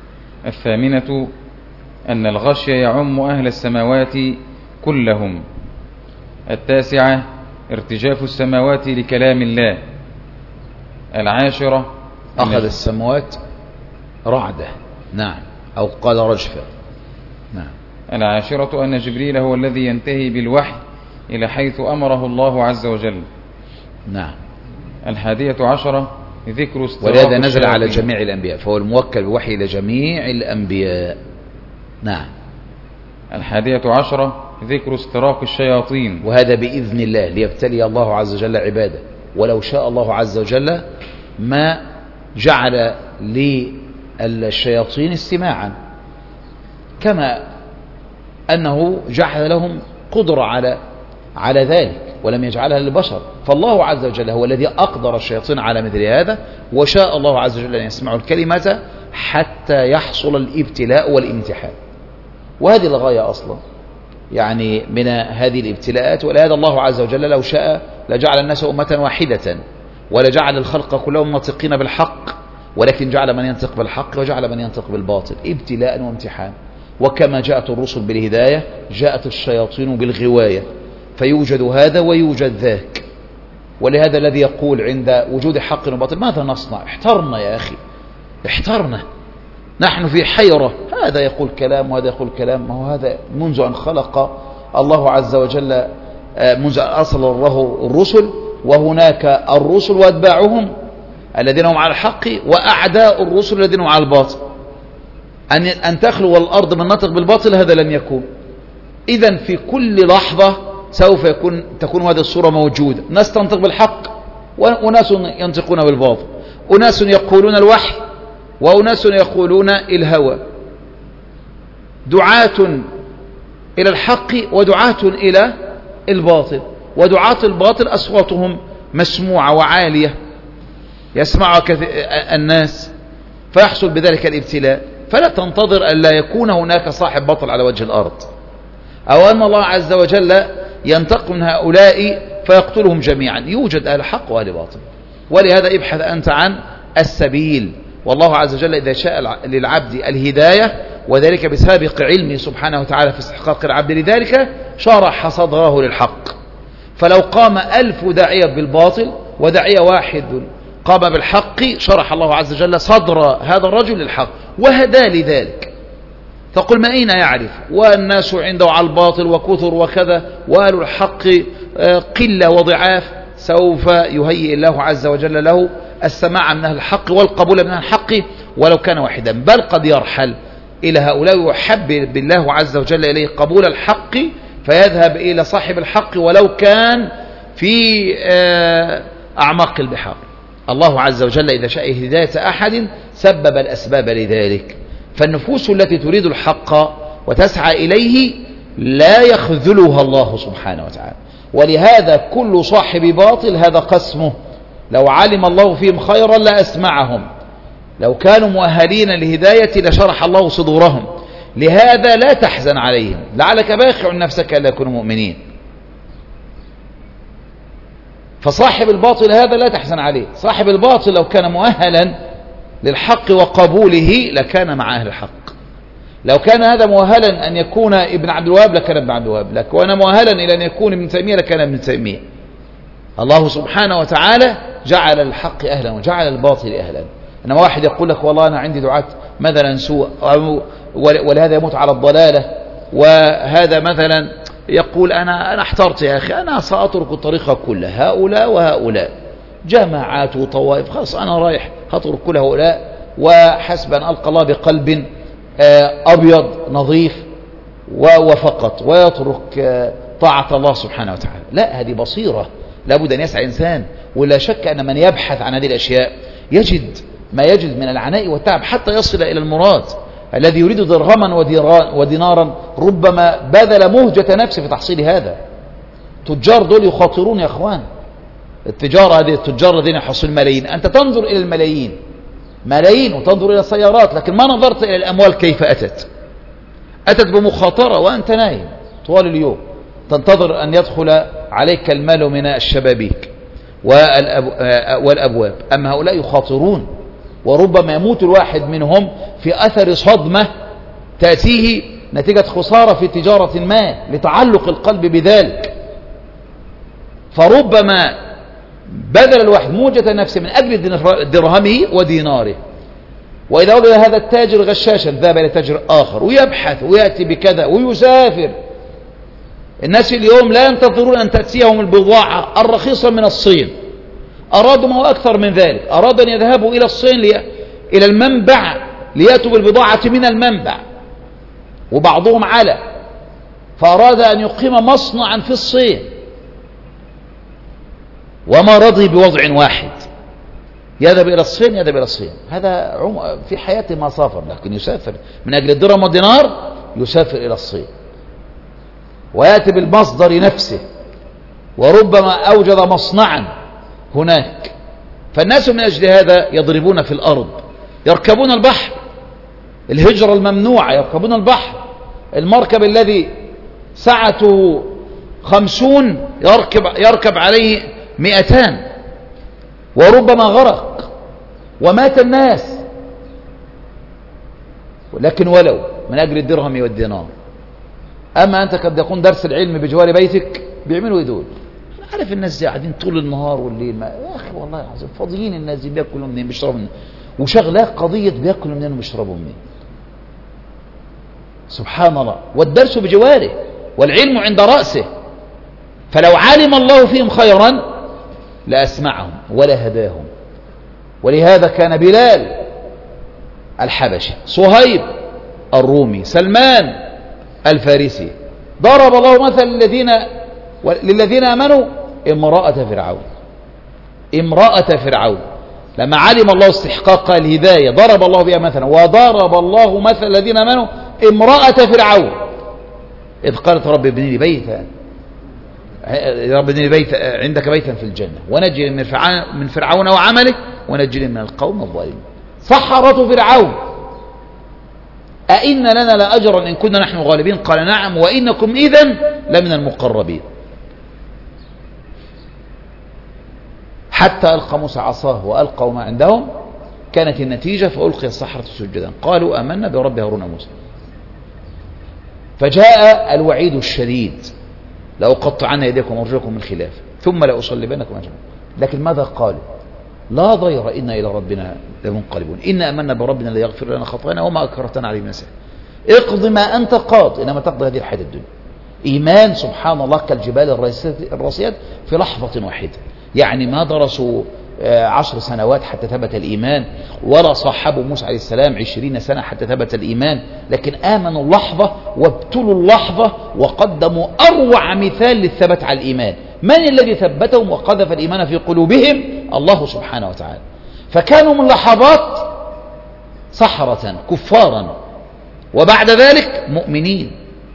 الثامنة أن الغشي يعم أهل السماوات كلهم. التاسعة ارتجاف السماوات لكلام الله. العاشرة أخذ السماوات رعدة، نعم، أو قال رجفة، نعم. العاشرة أن جبريل هو الذي ينتهي بالوحي إلى حيث أمره الله عز وجل، نعم. الحادية عشرة ذكر استراق ولهذا نزل على جميع الأنبياء، فهو الموكل بوحي إلى جميع الأنبياء، نعم. الحادية عشرة ذكر استراق الشياطين، وهذا بإذن الله ليبتلي الله عز وجل عباده، ولو شاء الله عز وجل ما جعل للشياطين استماعا، كما أنه جعل لهم قدرة على على ذلك ولم يجعلها للبشر. فالله عز وجل هو الذي أقدر الشياطين على مثل هذا، وشاء الله عز وجل أن يسمعوا الكلمة حتى يحصل الابتلاء والامتحان. وهذه الغاية أصلا يعني من هذه الابتلاءات. ولهذا الله عز وجل لو شاء لجعل الناس أمة واحدة ولجعل الخلق كلهم ناطقين بالحق، ولكن جعل من ينطق بالحق وجعل من ينطق بالباطل ابتلاء وامتحان. وكما جاءت الرسل بالهداية جاءت الشياطين بالغواية، فيوجد هذا ويوجد ذاك. ولهذا الذي يقول عند وجود حق وباطل ماذا نصنع؟ احترنا يا أخي، احترنا، نحن في حيرة، هذا يقول كلام وهذا يقول كلام. ما هو هذا منذ أن خلق الله عز وجل، منذ أن أرسل الله الرسل، وهناك الرسل وأتباعهم الذين هم على الحق، وأعداء الرسل الذين هم على الباطل. أن أن تخلو الأرض من نطق بالباطل هذا لم يكون. إذن في كل لحظة سوف يكون تكون هذه الصورة موجودة، ناس تنطق بالحق وناس ينطقون بالباطل، أناس يقولون الوحي وأناس يقولون الهوى، دعاة إلى الحق ودعاة إلى الباطل. ودعاة الباطل أصواتهم مسموعة وعالية يسمعها الناس، فيحصل بذلك الابتلاء. فلا تنتظر أن لا يكون هناك صاحب باطل على وجه الأرض، أو أن الله عز وجل ينتقم من هؤلاء فيقتلهم جميعا. يوجد أهل حق وأهل باطل. ولهذا ابحث أنت عن السبيل، والله عز وجل إذا شاء للعبد الهداية، وذلك بسابق علمه سبحانه وتعالى في استحقاق العبد لذلك، شرح صدره للحق. فلو قام ألف داعية بالباطل وداعية واحد قام بالحق، شرح الله عز وجل صدر هذا الرجل للحق وهدى لذلك. تقول ما أين يعرف؟ والناس عنده على الباطل وكثر وكذا، وأهل الحق قلة وضعاف. سوف يهيئ الله عز وجل له السماع من أهل الحق والقبول من أهل الحق ولو كان واحدا، بل قد يرحل إلى هؤلاء ويحبب بالله عز وجل إليه قبول الحق، فيذهب إلى صاحب الحق ولو كان في أعماق البحار. الله عز وجل إذا شاء هداية أحد سبب الأسباب لذلك. فالنفوس التي تريد الحق وتسعى إليه لا يخذلها الله سبحانه وتعالى. ولهذا كل صاحب باطل هذا قسمه، لو علم الله فيهم خيرا لأسمعهم، لو كانوا مؤهلين للهداية لشرح الله صدورهم. لهذا لا تحزن عليهم، لعلك باخع نفسك ألا يكونوا مؤمنين. فصاحب الباطل هذا لا تحزن عليه. صاحب الباطل لو كان مؤهلا للحق وقبوله لكان مع أهل الحق. لو كان هذا مؤهلا أن يكون ابن عبد الوهاب لكان ابن عبد الوهاب، لو كان مؤهلا إلى أن يكون ابن تيمية لكان ابن تيمية. الله سبحانه وتعالى جعل الحق أهلا وجعل الباطل أهلا. إنما واحد يقول لك والله أنا عندي دعاة مثلا سوء، ولهذا يموت على الضلالة، وهذا مثلا يقول أنا أنا احترت يا أخي، أنا سأترك الطريقة كلها، هؤلاء وهؤلاء جماعات وطوائف، خلاص أنا رايح هترك كل هؤلاء، وحسب أن ألقى الله بقلب أبيض نظيف وفقط، ويترك طاعة الله سبحانه وتعالى. لا، هذه بصيرة لابد أن يسعى إنسان. ولا شك أن من يبحث عن هذه الأشياء يجد ما يجد من العناء والتعب حتى يصل إلى المراد. الذي يريد درهما ودينارا ربما بذل مهجة نفسه في تحصيل هذا. تجار دول يخاطرون يا أخوان. التجارة هذه، التجار الذين يحصلون ملايين، أنت تنظر إلى الملايين ملايين وتنظر إلى السيارات، لكن ما نظرت إلى الأموال كيف أتت. أتت بمخاطرة وأنت نايم طوال اليوم تنتظر أن يدخل عليك المال من الشبابيك والأبواب. أما هؤلاء يخاطرون وربما يموت الواحد منهم في أثر صدمة تأتيه نتيجة خسارة في تجارة ما لتعلق القلب بذلك. فربما بذل الواحد موجة نفسه من أجل درهمه وديناره، وإذا وجد هذا التاجر غشاشا ذهب إلى تاجر آخر ويبحث ويأتي بكذا ويسافر. الناس اليوم لا ينتظرون أن تأتيهم البضاعة الرخيصة من الصين، أرادوا ما هو أكثر من ذلك، أرادوا أن يذهبوا إلى الصين لي... إلى المنبع ليأتوا بالبضاعة من المنبع، وبعضهم على فأراد أن يقيم مصنعا في الصين وما رضي بوضع واحد، يذهب إلى الصين يذهب إلى الصين. هذا في حياته ما سافر، لكن يسافر من أجل الدرهم والدينار، يسافر إلى الصين ويأتي بالمصدر نفسه، وربما أوجد مصنعا هناك. فالناس من أجل هذا يضربون في الأرض، يركبون البحر، الهجرة الممنوعة، يركبون البحر. المركب الذي سعته خمسون يركب, يركب عليه مئتان، وربما غرق ومات الناس، لكن ولو من أجل الدرهم والدينار. أما أنت قد يكون درس العلم بجوار بيتك، بيعملوا إيه دول؟ أنا عارف الناس دي قاعدين طول النهار والليل، ما يا أخي والله العظيم فاضيين الناس دي، بياكلوا منين بيشربوا منين، وشغلاه قضية بياكلوا منين وبيشربوا منين. سبحان الله. والدرس بجواره والعلم عند رأسه، فلو علم الله فيهم خيرا لأسمعهم ولا هداهم. ولهذا كان بلال الحبشي، صهيب الرومي، سلمان الفارسي، ضرب الله مثل للذين للذين آمنوا امرأة فرعون. امرأة فرعون لما علم الله استحقاق الهداية ضرب الله بها مثلا، وضرب الله مثل الذين آمنوا امرأة فرعون إذ قالت رب ابن لي بيتا رب ابن لي بيتا عندك بيتا في الجنة ونجني من فرعون من فرعون وعمله ونجني من القوم الظالمين. سحرة فرعون أئن لنا لأجرا إن كنا نحن غالبين؟ قال نعم وإنكم إذن لمن المقربين. حتى ألقى موسى عصاه وألقوا ما عندهم، كانت النتيجة فألقي السحرة سجدا قالوا آمنا برب هارون وموسى. فجاء الوعيد الشديد لأقطعن أيديكم وأرجلكم من خلاف ثم لأصلبنكم أجمعين. لكن ماذا قالوا؟ لا ضير إنا إلى ربنا لمنقلبون إنا آمنا بربنا ليغفر لنا خطايانا وما أكرهتنا عليه من السحر اقض ما أنت قاض إنما تقضي هذه الحياة الدنيا. إيمان سبحان الله كالجبال الراسيات في لحظة واحدة، يعني ما درسوا عشر سنوات حتى ثبت الإيمان، ولا صاحبوا موسى عليه السلام عشرين سنة حتى ثبت الإيمان، لكن آمنوا اللحظة وابتلوا اللحظة وقدموا أروع مثال للثبات على الإيمان. من الذي ثبتهم وقذف الإيمان في قلوبهم؟ الله سبحانه وتعالى. فكانوا من لحظات سحرة كفارا وبعد ذلك مؤمنين.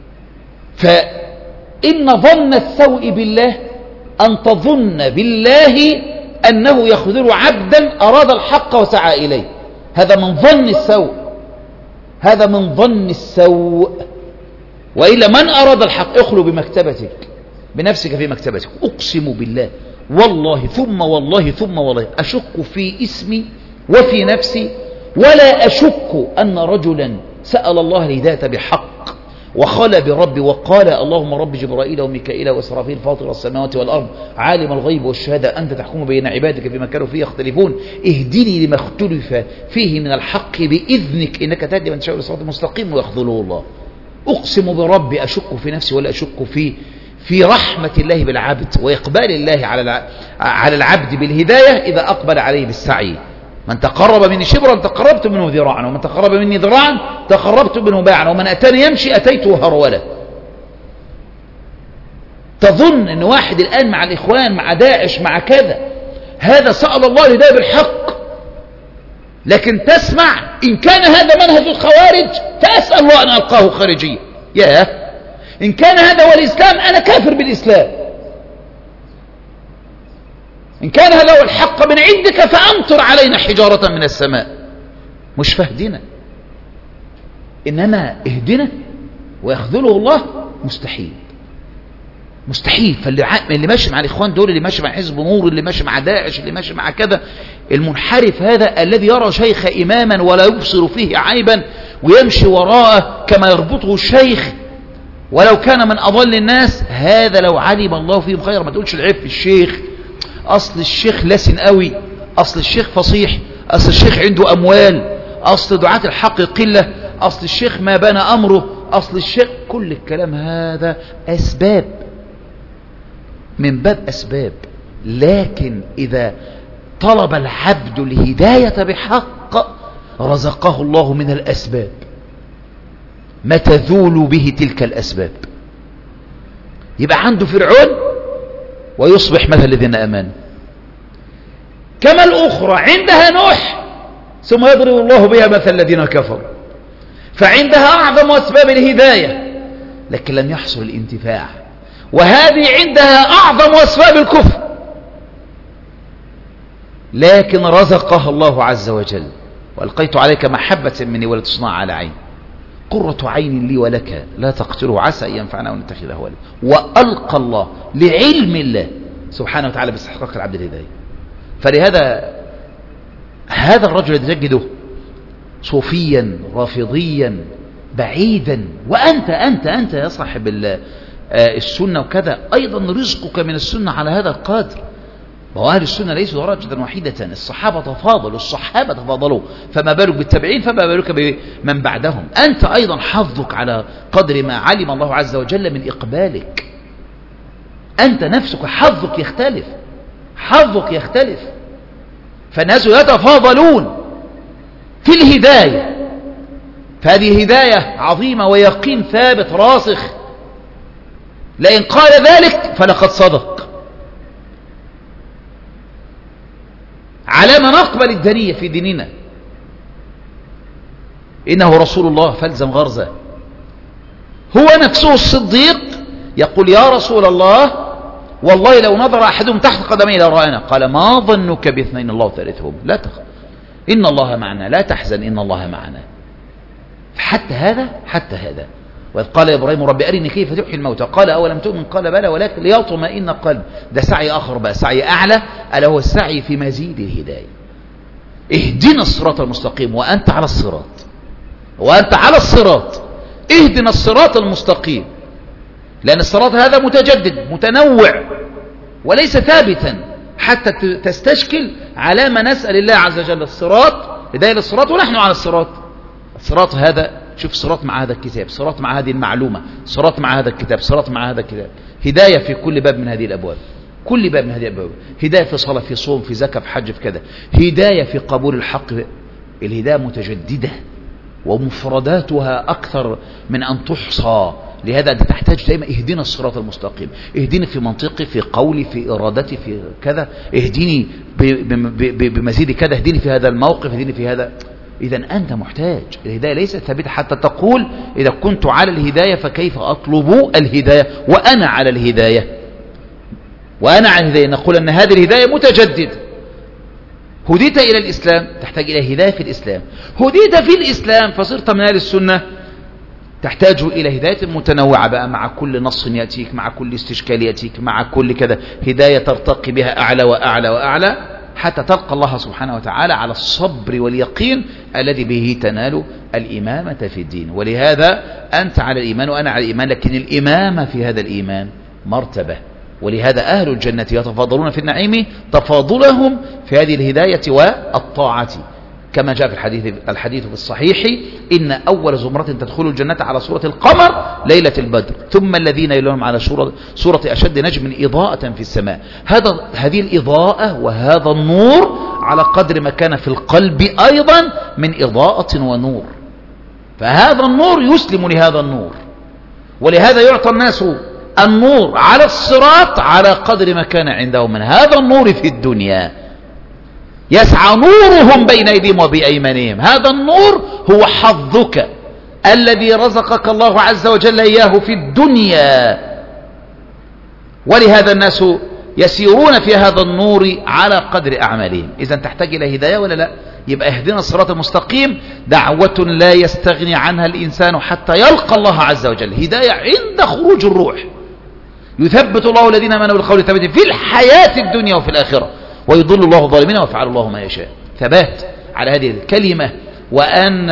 فإن ظن السوء بالله أن تظن بالله أنه يخذل عبدا أراد الحق وسعى إليه، هذا من ظن السوء، هذا من ظن السوء. وإلا من أراد الحق اخلو بمكتبتك بنفسك في مكتبتك. أقسم بالله والله ثم والله ثم والله أشك في اسمي وفي نفسي، ولا أشك أن رجلا سأل الله الهداية بحق وخلى بربي وقال اللهم رب جبرائيل وميكائيل وإسرافيل فاطر السماوات والأرض عالم الغيب والشهادة أنت تحكم بين عبادك فيما كانوا فيه يختلفون اهدني لما اختلف فيه من الحق بإذنك إنك تهدي من تشاء إلى صراط مستقيم ويخذله الله. أقسم بربي أشك في نفسي ولا أشك في في رحمة الله بالعبد وإقبال الله على على العبد بالهداية إذا أقبل عليه بالسعي. من تقرب مني شبرا تقربت منه ذراعا ومن تقرب مني ذراعا تقربت منه باعا ومن أتاني يمشي أتيته هرولا. تظن أن واحد الآن مع الإخوان مع داعش مع كذا هذا سأل الله الهداية بالحق، لكن تسمع إن كان هذا منهج الخوارج فأسأل الله أن ألقاه خارجيا. ياه إن كان هذا هو الإسلام أنا كافر بالإسلام. إن كان هذا هو الحق من عندك فأمطر علينا حجارة من السماء. مش فهدنا، إنما اهدنا ويخذله الله مستحيل مستحيل. فاللي اللي ماشي مع الإخوان دول، اللي ماشي مع حزب نور، اللي ماشي مع داعش، اللي ماشي مع كذا، المنحرف هذا الذي يرى شيخ إماما ولا يبصر فيه عيبا ويمشي وراءه كما يربطه الشيخ ولو كان من أضل الناس، هذا لو علم الله فيهم خير. ما تقولش العيب في الشيخ، أصل الشيخ لسن قوي، أصل الشيخ فصيح، أصل الشيخ عنده أموال، أصل دعاة الحق قلة، أصل الشيخ ما بان أمره، أصل الشيخ. كل الكلام هذا أسباب من باب أسباب. لكن إذا طلب العبد الهداية بحق رزقه الله من الأسباب ما تذول به تلك الأسباب. يبقى عنده فرعون ويصبح مثل الذين آمنوا. كما الأخرى عندها نوح ثم يضرب الله بها مثل الذين كفروا. فعندها أعظم أسباب الهداية لكن لم يحصل الانتفاع، وهذه عندها أعظم أسباب الكفر لكن رزقها الله عز وجل. وألقيت عليك محبة مني ولا تصنع على عين، قرة عين لي ولك لا تقتله عسى أن ينفعنا ونتخذه ولدا. وألقى الله لعلم الله سبحانه وتعالى باستحقاق العبد الهداية. فلهذا هذا الرجل الذي تجده صوفيا رافضيا بعيدا، وأنت أنت أنت يا صاحب السنة وكذا أيضا رزقك من السنة على هذا القدر. وأهل السنة ليسوا درجة وحيدة، الصحابة تفاضلوا، الصحابة تفاضلوا، فما بالك بالتابعين، فما بالك بمن بعدهم. أنت أيضا حظك على قدر ما علم الله عز وجل من إقبالك. أنت نفسك حظك يختلف، حظك يختلف. فالناس يتفاضلون في الهداية، فهذه هداية عظيمة ويقين ثابت راسخ، لئن قال ذلك فلقد صدق. على ما نقبل الدنية في ديننا، إنه رسول الله فالزم غرزة. هو نفسه الصديق يقول يا رسول الله والله لو نظر أحدهم تحت قدمي لرآنا. قال ما ظنك باثنين الله ثالثهم، لا تخف إن الله معنا، لا تحزن إن الله معنا. حتى هذا حتى هذا. وإذ قال إبراهيم رب أرني كيف تحيي الموتى قال أولم تؤمن قال بلى ولكن ليطمئن قلب. ده سعي آخر بقى، سعي أعلى، ألا هو السعي في مزيد الهداية. اهدنا الصراط المستقيم وأنت على الصراط، وأنت على الصراط، اهدنا الصراط المستقيم. لأن الصراط هذا متجدد متنوع وليس ثابتا حتى تستشكل على ما نسأل الله عز وجل الصراط، هداية للصراط ونحن على الصراط. الصراط هذا شوف، صراط مع هذا الكتاب، صراط مع هذه المعلومة، صراط مع هذا الكتاب، صراط مع هذا الكتاب. هداية في كل باب من هذه الأبواب، كل باب من هذه الأبواب. هداية في صلاة، في صوم، في زكاة، في حج، في كذا. هداية في قبول الحق. الهداية متجددة ومفرداتها أكثر من أن تحصى. لهذا أنت تحتاج دائما اهدنا الصراط المستقيم، اهدني في منطقي، في قولي، في إرادتي، في كذا، اهدني بمزيد كذا، اهدني في هذا الموقف، اهدني في هذا. إذا أنت محتاج. الهداية ليست ثابتة حتى تقول إذا كنت على الهداية فكيف أطلب الهداية وأنا على الهداية، وأنا على الهداية. نقول أن هذه الهداية متجددة. هديت إلى الإسلام تحتاج إلى هداية في الإسلام، هديت في الإسلام فصرت من أهل السنة تحتاج إلى هداية متنوعة بقى، مع كل نص يأتيك، مع كل استشكال يأتيك، مع كل كذا هداية ترتقي بها أعلى وأعلى وأعلى حتى تلقى الله سبحانه وتعالى على الصبر واليقين الذي به تنال الإمامة في الدين. ولهذا أنت على الإيمان وأنا على الإيمان، لكن الإمامة في هذا الإيمان مرتبة. ولهذا أهل الجنة يتفاضلون في النعيم تفاضلهم في هذه الهداية والطاعة، كما جاء في الحديث الحديث في الصحيح إن أول زمرة تدخل الجنة على صورة القمر ليلة البدر، ثم الذين يلونهم على صورة أشد نجم إضاءة في السماء. هذا هذه الإضاءة وهذا النور على قدر ما كان في القلب أيضا من إضاءة ونور، فهذا النور يسلم لهذا النور. ولهذا يعطى الناس النور على الصراط على قدر ما كان عندهم من هذا النور في الدنيا، يسعى نورهم بين أيديهم وبأيمانهم. هذا النور هو حظك الذي رزقك الله عز وجل إياه في الدنيا. ولهذا الناس يسيرون في هذا النور على قدر أعمالهم. إذا تحتاج إلى هداية ولا لا؟ يبقى اهدنا الصراط المستقيم دعوة لا يستغني عنها الإنسان حتى يلقى الله عز وجل. هداية عند خروج الروح، يثبت الله الذين آمنوا بالقول الثابت في الحياة الدنيا وفي الآخرة. ويضل الله الظالمين ويفعل الله ما يشاء. ثبات على هذه الكلمة، وأن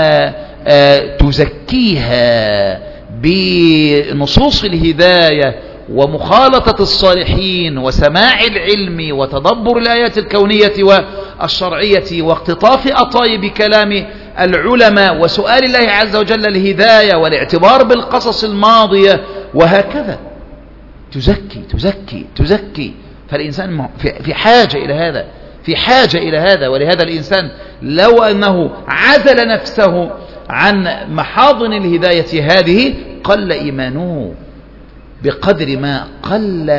تزكيها بنصوص الهداية ومخالطة الصالحين وسماع العلم وتدبر الآيات الكونية والشرعية واقتطاف أطايب كلام العلماء وسؤال الله عز وجل الهداية والاعتبار بالقصص الماضية، وهكذا تزكي تزكي تزكي. فالإنسان في حاجة إلى هذا، في حاجة إلى هذا. ولهذا الإنسان لو أنه عزل نفسه عن محاضن الهداية هذه قل إيمانه بقدر ما قل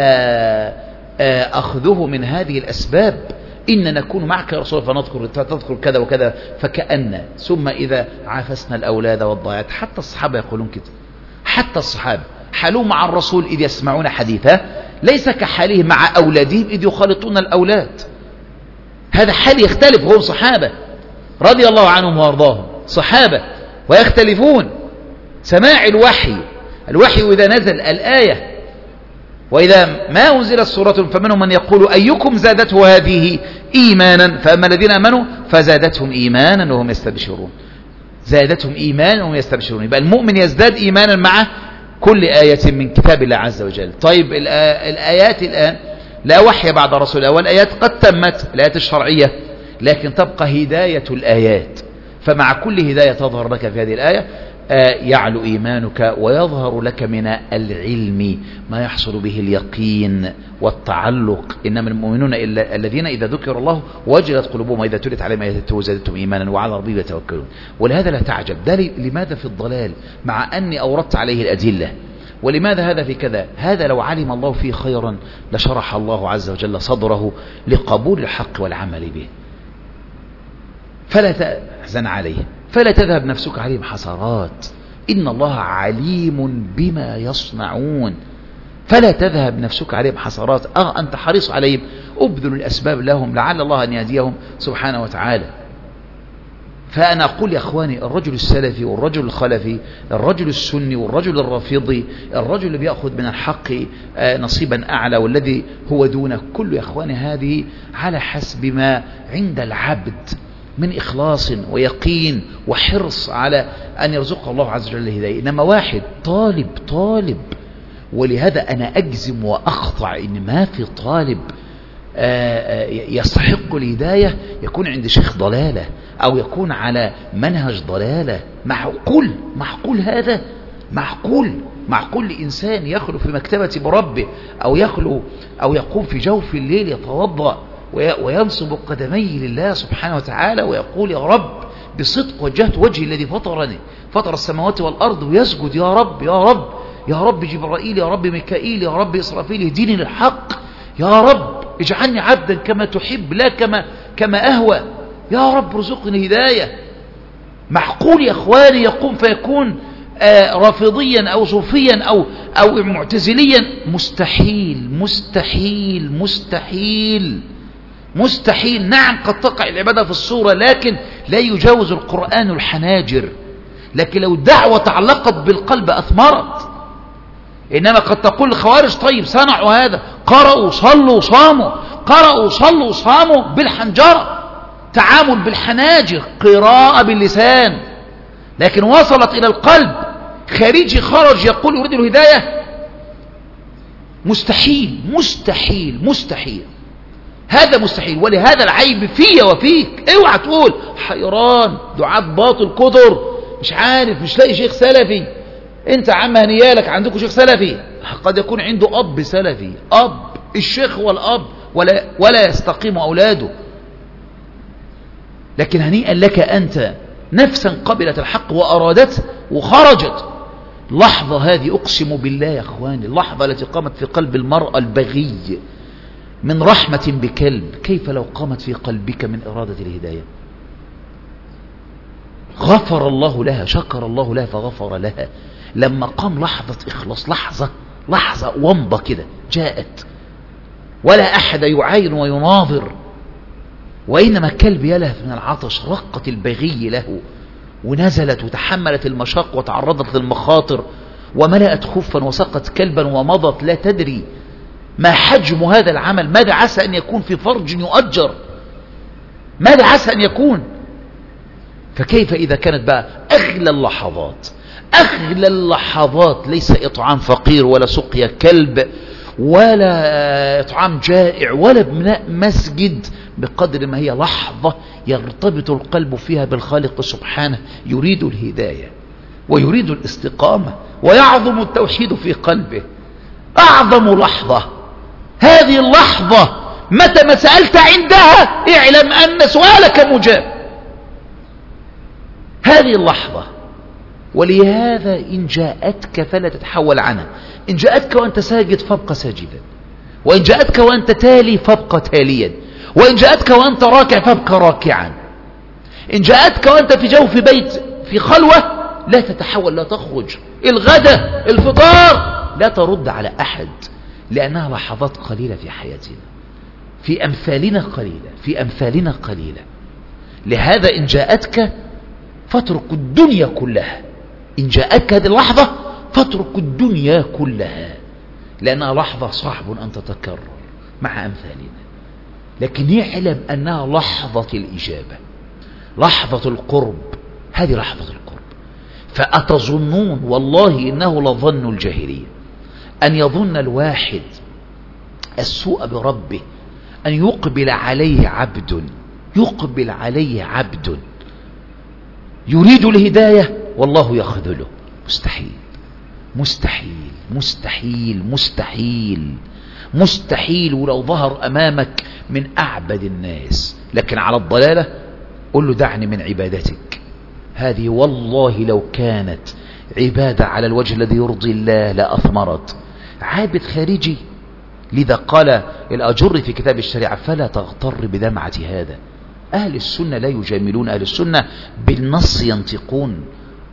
أخذه من هذه الأسباب. إن نكون معك يا رسول الله فنذكر تذكر كذا وكذا فكأن، ثم إذا عافسنا الأولاد والضيعات. حتى الصحابة يقولون كده، حتى الصحابة حالوا مع الرسول إذ يسمعون حديثه ليس كحالهم مع أولادهم إذ يخالطون الأولاد. هذا حال يختلف، هم صحابة رضي الله عنهم وارضاهم، صحابة ويختلفون. سماع الوحي، الوحي إذا نزل الآية وإذا ما أنزلت سورة فمنهم من يقول أيكم زادته هذه إيمانا، فأما الذين آمنوا فزادتهم إيمانا وهم يستبشرون. زادتهم إيمانا وهم يستبشرون. يبقى المؤمن يزداد إيمانا مع كل آية من كتاب الله عز وجل. طيب الآيات الآن لا وحي بعد رسول الله، والآيات قد تمت، الآيات الشرعية، لكن تبقى هداية الآيات. فمع كل هداية تظهر لك في هذه الآية يعلو إيمانك ويظهر لك من العلم ما يحصل به اليقين والتعلق. إنما المؤمنون إلا الذين إذا ذكر الله وجلت قلوبهم وإذا تلت عليهم آياته زادتهم إيمانا وعلى ربهم يتوكلون. ولهذا لا تعجب. ده لماذا في الضلال مع أني أوردت عليه الأدلة؟ ولماذا هذا في كذا؟ هذا لو علم الله فيه خيرا لشرح الله عز وجل صدره لقبول الحق والعمل به. فلا تحزن عليه، فلا تذهب نفسك عليهم حسرات، إن الله عليم بما يصنعون. فلا تذهب نفسك عليهم حسرات. أه أنت حريص عليهم، أبذل الأسباب لهم لعل الله أن يهديهم سبحانه وتعالى. فأنا أقول يا أخواني، الرجل السلفي والرجل الخلفي، الرجل السني والرجل الرافضي، الرجل اللي بيأخذ من الحق نصيبا أعلى والذي هو دونه، كل يا أخواني هذه على حسب ما عند العبد من إخلاص ويقين وحرص على أن يرزق الله عز وجل الهداية. إنما واحد طالب طالب ولهذا أنا أجزم وأخضع إن ما في طالب يستحق الهداية يكون عند شيخ ضلالة أو يكون على منهج ضلالة. معقول معقول هذا معقول معقول لإنسان يخلو في مكتبة بربه أو يخلو أو يقوم في جوف الليل يتوضأ وينصب قدميه لله سبحانه وتعالى ويقول يا رب بصدق وجهت وجهي الذي فطرني فطر السماوات والأرض، ويسجد يا رب يا رب يا رب جبرائيل يا رب ميكائيل يا رب إسرافيل اهديني للحق، يا رب اجعلني عبدا كما تحب لا كما كما أهوى، يا رب ارزقني الهداية. معقول يا اخواني يقوم فيكون آه رافضيا أو صوفيا أو أو معتزليا؟ مستحيل مستحيل مستحيل مستحيل. نعم قد تقع العبادة في الصورة لكن لا يجاوز القرآن الحناجر. لكن لو الدعوة تعلقت بالقلب أثمرت. إنما قد تقول الخوارج طيب صنعوا هذا، قرأوا صلوا صاموا، قرأوا صلوا صاموا بالحنجرة، تعامل بالحناجر، قراءة باللسان، لكن وصلت إلى القلب. خارجي خرج يقول يريد الهداية، مستحيل مستحيل مستحيل، هذا مستحيل. ولهذا العيب في وفيك. اوعى تقول حيران دعاة باطل كدر مش عارف مش لاقي شيخ سلفي. انت عم هنيالك عندكم شيخ سلفي، قد يكون عنده اب سلفي، اب الشيخ هو الاب ولا ولا يستقيم اولاده. لكن هنيئا لك انت، نفسا قبلت الحق وارادته وخرجت. لحظة هذه اقسم بالله يا اخواني، اللحظة التي قامت في قلب المرأة البغي من رحمة بكلب، كيف لو قامت في قلبك من إرادة الهداية؟ غفر الله لها، شكر الله لها فغفر لها. لما قام لحظة إخلاص، لحظة لحظة ومضة كده جاءت، ولا أحد يعاين ويناظر، وإنما الكلب يلهث من العطش. رقت البغي له ونزلت وتحملت المشاق وتعرضت للمخاطر وملأت خفا وسقت كلبا ومضت لا تدري ما حجم هذا العمل؟ ماذا عسى أن يكون في فرج يؤجر؟ ماذا عسى أن يكون؟ فكيف إذا كانت بقى أغلى اللحظات، أغلى اللحظات ليس إطعام فقير ولا سقيا كلب ولا إطعام جائع ولا بناء مسجد، بقدر ما هي لحظة يرتبط القلب فيها بالخالق سبحانه، يريد الهداية ويريد الاستقامة ويعظم التوحيد في قلبه. أعظم لحظة هذه اللحظة، متى ما سألت عندها اعلم أن سؤالك مجاب. هذه اللحظة. ولهذا إن جاءتك فلا تتحول عنها. إن جاءتك وأنت ساجد فابق ساجدا، وإن جاءتك وأنت تالي فابق تاليا، وإن جاءتك وأنت راكع فابق راكعا. إن جاءتك وأنت في جوف بيت في خلوة لا تتحول، لا تخرج. الغداء، الفطار، لا ترد على أحد، لأنها لحظات قليلة في حياتنا، في أمثالنا قليلة، في أمثالنا قليلة. لهذا إن جاءتك فاترك الدنيا كلها. إن جاءتك هذه اللحظة فاترك الدنيا كلها، لأنها لحظة صعب أن تتكرر مع أمثالنا، لكن يعلم أنها لحظة الإجابة، لحظة القرب. هذه لحظة القرب. فأتظنون، والله إنه لظن الجاهلية، أن يظن الواحد السوء بربه أن يقبل عليه عبد، يقبل عليه عبد يريد الهداية والله يخذله. مستحيل مستحيل مستحيل مستحيل مستحيل. ولو ظهر أمامك من أعبد الناس لكن على الضلالة، قل له دعني من عبادتك. هذه والله لو كانت عبادة على الوجه الذي يرضي الله لأثمرت. عابد خارجي. لذا قال الأجر في كتاب الشريعة فلا تغتر بدمعة هذا. أهل السنة لا يجاملون، أهل السنة بالنص ينطقون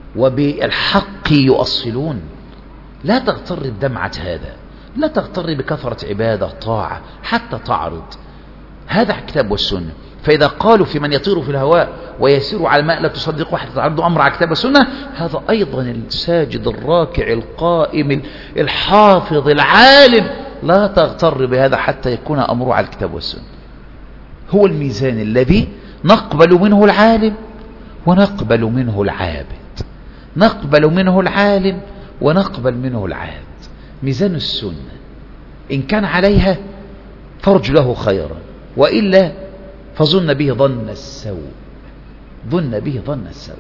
وبالحق يؤصلون. لا تغتر بدمعة هذا، لا تغتر بكثرة عبادة طاعة حتى تعرض. هذا الكتاب والسنة. فإذا قالوا في من يطير في الهواء ويسير على الماء لا تصدق واحد تعرض أمر على كتاب والسنة، هذا أيضا الساجد الراكع القائم الحافظ العالم لا تغتر بهذا حتى يكون أمره على الكتاب والسنة. هو الميزان الذي نقبل منه العالم ونقبل منه العابد، نقبل منه العالم ونقبل منه العابد. ميزان السنة إن كان عليها فرج له خيرا، وإلا فظن به ظن السوء، ظن به ظن السوء.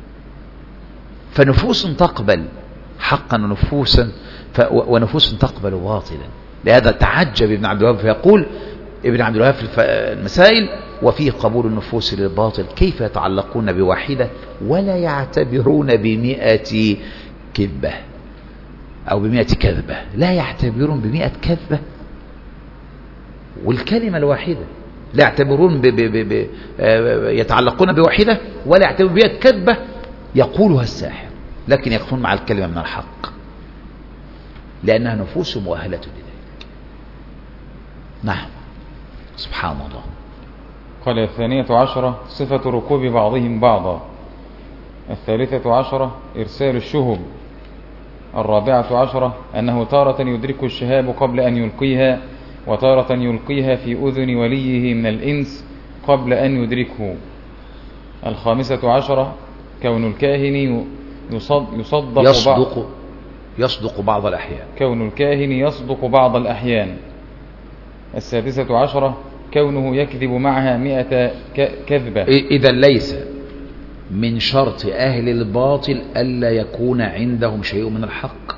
فنفوس تقبل حقا ونفوسا ونفوس تقبل باطلا. لهذا تعجب ابن عبد الوهاب فيقول ابن عبد الوهاب في المسائل: وفيه قبول النفوس للباطل، كيف يتعلقون بواحدة ولا يعتبرون بمئة كذبة أو بمئة كذبة؟ لا يعتبرون بمئة كذبة والكلمة الواحدة، لا يعتبرون ب ب ب ب يتعلقون بواحدة ولا يعتبرون بمئة كذبة يقولها الساحر، لكن يقفون مع الكلمة من الحق لأنها نفوس مؤهلة لذلك. نعم. سبحان الله. قال: الثانية عشرة صفة ركوب بعضهم بعضا. الثالثة عشرة إرسال الشهب. الرابعة عشرة أنه تارة يدرك الشهاب قبل أن يلقيها، وتارة يلقيها في أذن وليه من الإنس قبل أن يدركه. الخامسة عشرة كون الكاهن يصدق, يصدق, بعض يصدق بعض الأحيان، كون الكاهن يصدق بعض الأحيان. السادسة عشرة كونه يكذب معها مئة كذبة. إذا ليس من شرط أهل الباطل ألا يكون عندهم شيء من الحق،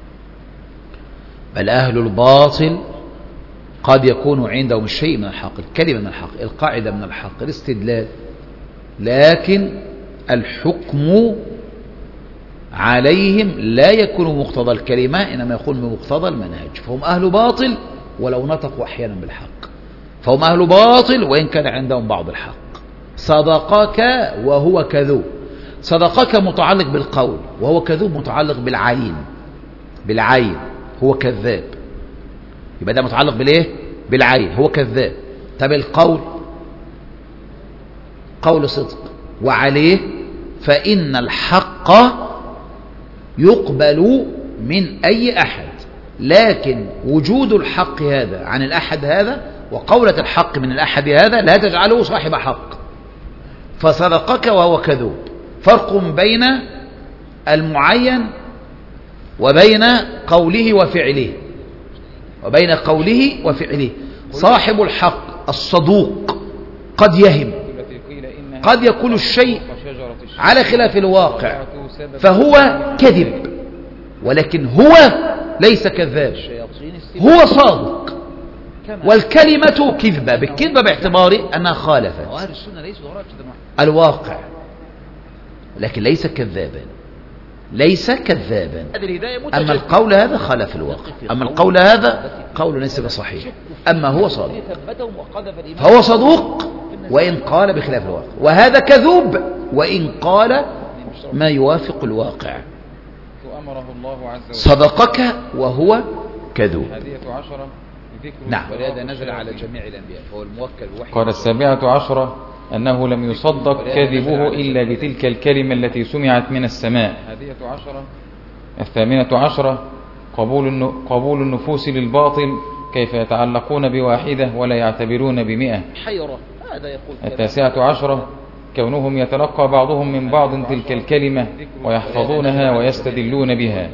بل أهل الباطل قد يكون عندهم الشيء من الحق، الكلمة من الحق، القاعدة من الحق، الاستدلال، لكن الحكم عليهم لا يكون مقتضى الكلمة، إنما يكون بمقتضى المنهج. فهم أهل باطل ولو نطقوا أحيانا بالحق، فهم أهل باطل وإن كان عندهم بعض الحق. صدقك وهو كذوب، صدقك متعلق بالقول وهو كذوب متعلق بالعين، بالعين هو كذاب، يبقى ده متعلق بالايه؟ بالعين، هو كذاب. طب القول قول صدق وعليه فإن الحق يقبل من أي أحد لكن وجود الحق هذا عن الأحد هذا وقولة الحق من الأحد هذا لا تجعله صاحب حق. فصدقك وهو كذوب. فرق بين المعين وبين قوله وفعله وبين قوله وفعله. صاحب الحق الصدوق قد يهم، قد يكون الشيء على خلاف الواقع فهو كذب، ولكن هو ليس كذاب، هو صادق. والكلمة كذبة، بالكذبة باعتبار أنها خالفت الواقع، لكن ليس كذابا، ليس كذابا. أما القول هذا خالف الواقع، أما القول هذا قول ليس بصحيح، أما هو صادق فهو صدوق وإن قال بخلاف الواقع، وهذا كذوب وإن قال ما يوافق الواقع. صدقك وهو كذوب. نعم. ولهذا نزل على جميع الأنبياء فهو الموكل بوحي. قال السابعة عشرة أنه لم يصدق كذبه إلا بتلك الكلمة التي سمعت من السماء. الثامنة عشرة قبول قبول النفوس للباطل، كيف يتعلقون بواحدة ولا يعتبرون بمئة. التاسعة عشرة كونهم يتلقى بعضهم من بعض تلك الكلمة ويحفظونها ويستدلون بها.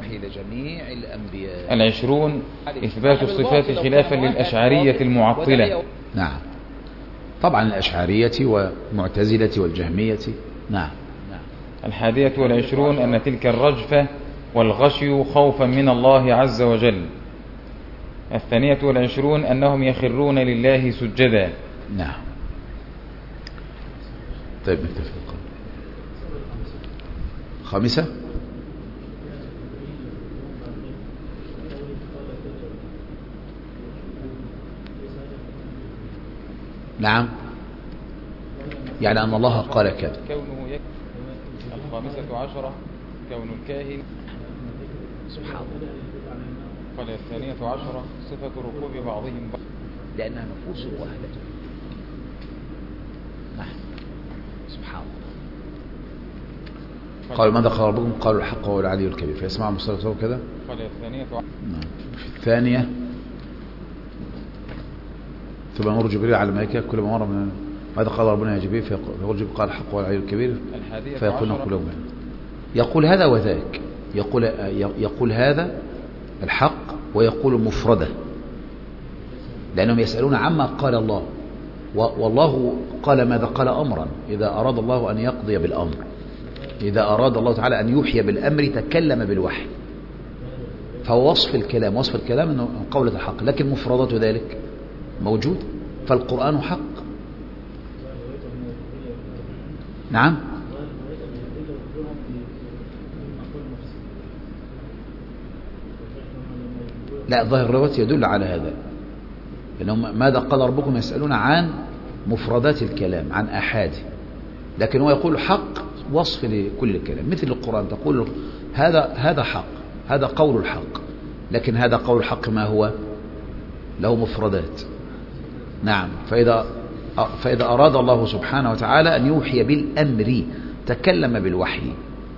العشرون إثبات الصفات خلافا للأشعرية المعطلة. نعم، طبعا الأشعرية والمعتزلة والجهمية. نعم. الحادية والعشرون أن تلك الرجفة والغشي خوفا من الله عز وجل. الثانية والعشرون أنهم يخرون لله سجدا. نعم. طيب نتفق. خامسة نعم، يعني أن الله قال كذا. الخامسة عشرة كون الكاهن سبحان الله. قال الثانية عشرة صفة ركوب بعضهم بعض لأنها نفوس واحدة. نعم سبحان الله. قالوا ماذا قال ربكم؟ قالوا الحق وهو العلي الكبير. فيسمع المستغفر كذا. قال الثانية نعم. في الثانية ثم يمر جبريل على الملائكة كل ما مر من ماذا قال ربنا يا جبريل؟ فيقول جبريل قال الحق وهو العلي الكبير. فيقول كلهم يقول هذا وذاك، يقول يقول هذا الحق ويقول مفردة، لأنهم يسألون عما قال الله، والله قال ماذا؟ قال أمرا. إذا أراد الله أن يقضي بالأمر، إذا أراد الله تعالى أن يوحي بالأمر تكلم بالوحي، فهو وصف الكلام، وصف الكلام أنه قولة الحق، لكن مفردات ذلك موجود. فالقرآن حق. نعم. لا، ظاهر الرواية يدل على هذا، لأنهم ماذا قال ربكم يسألون عن مفردات الكلام، عن أحاده، لكن هو يقول حق وصف لكل الكلام. مثل القرآن تقول هذا هذا حق، هذا قول الحق، لكن هذا قول الحق ما هو؟ له مفردات. نعم. فإذا فإذا أراد الله سبحانه وتعالى أن يوحي بالأمر تكلم بالوحي،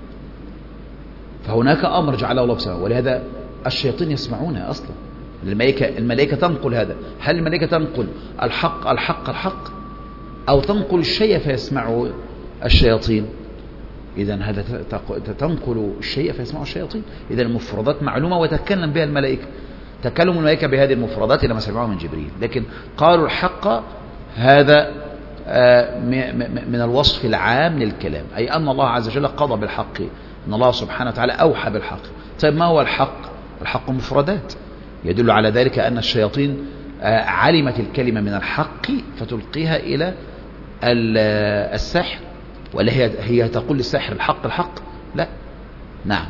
فهناك أمر جعله الله سبحانه. ولهذا الشياطين يسمعونها أصلا. الملائكة الملائكة تنقل هذا. هل الملائكة تنقل الحق الحق الحق أو تنقل الشيء فيسمعه الشياطين؟ إذن هذا تنقل الشيء فيسمعه الشياطين. إذن المفردات معلومة وتكلم بها الملائكة. تكلم الملائكة بهذه المفردات لما سمعوها من جبريل، لكن قالوا الحق هذا من الوصف العام للكلام، أي أن الله عز وجل قضى بالحق، أن الله سبحانه وتعالى أوحى بالحق. طيب ما هو الحق؟ الحق مفردات، يدل على ذلك أن الشياطين علمت الكلمة من الحق فتلقيها إلى السحر، ولا هي هي تقول للسحر الحق الحق؟ لا. نعم.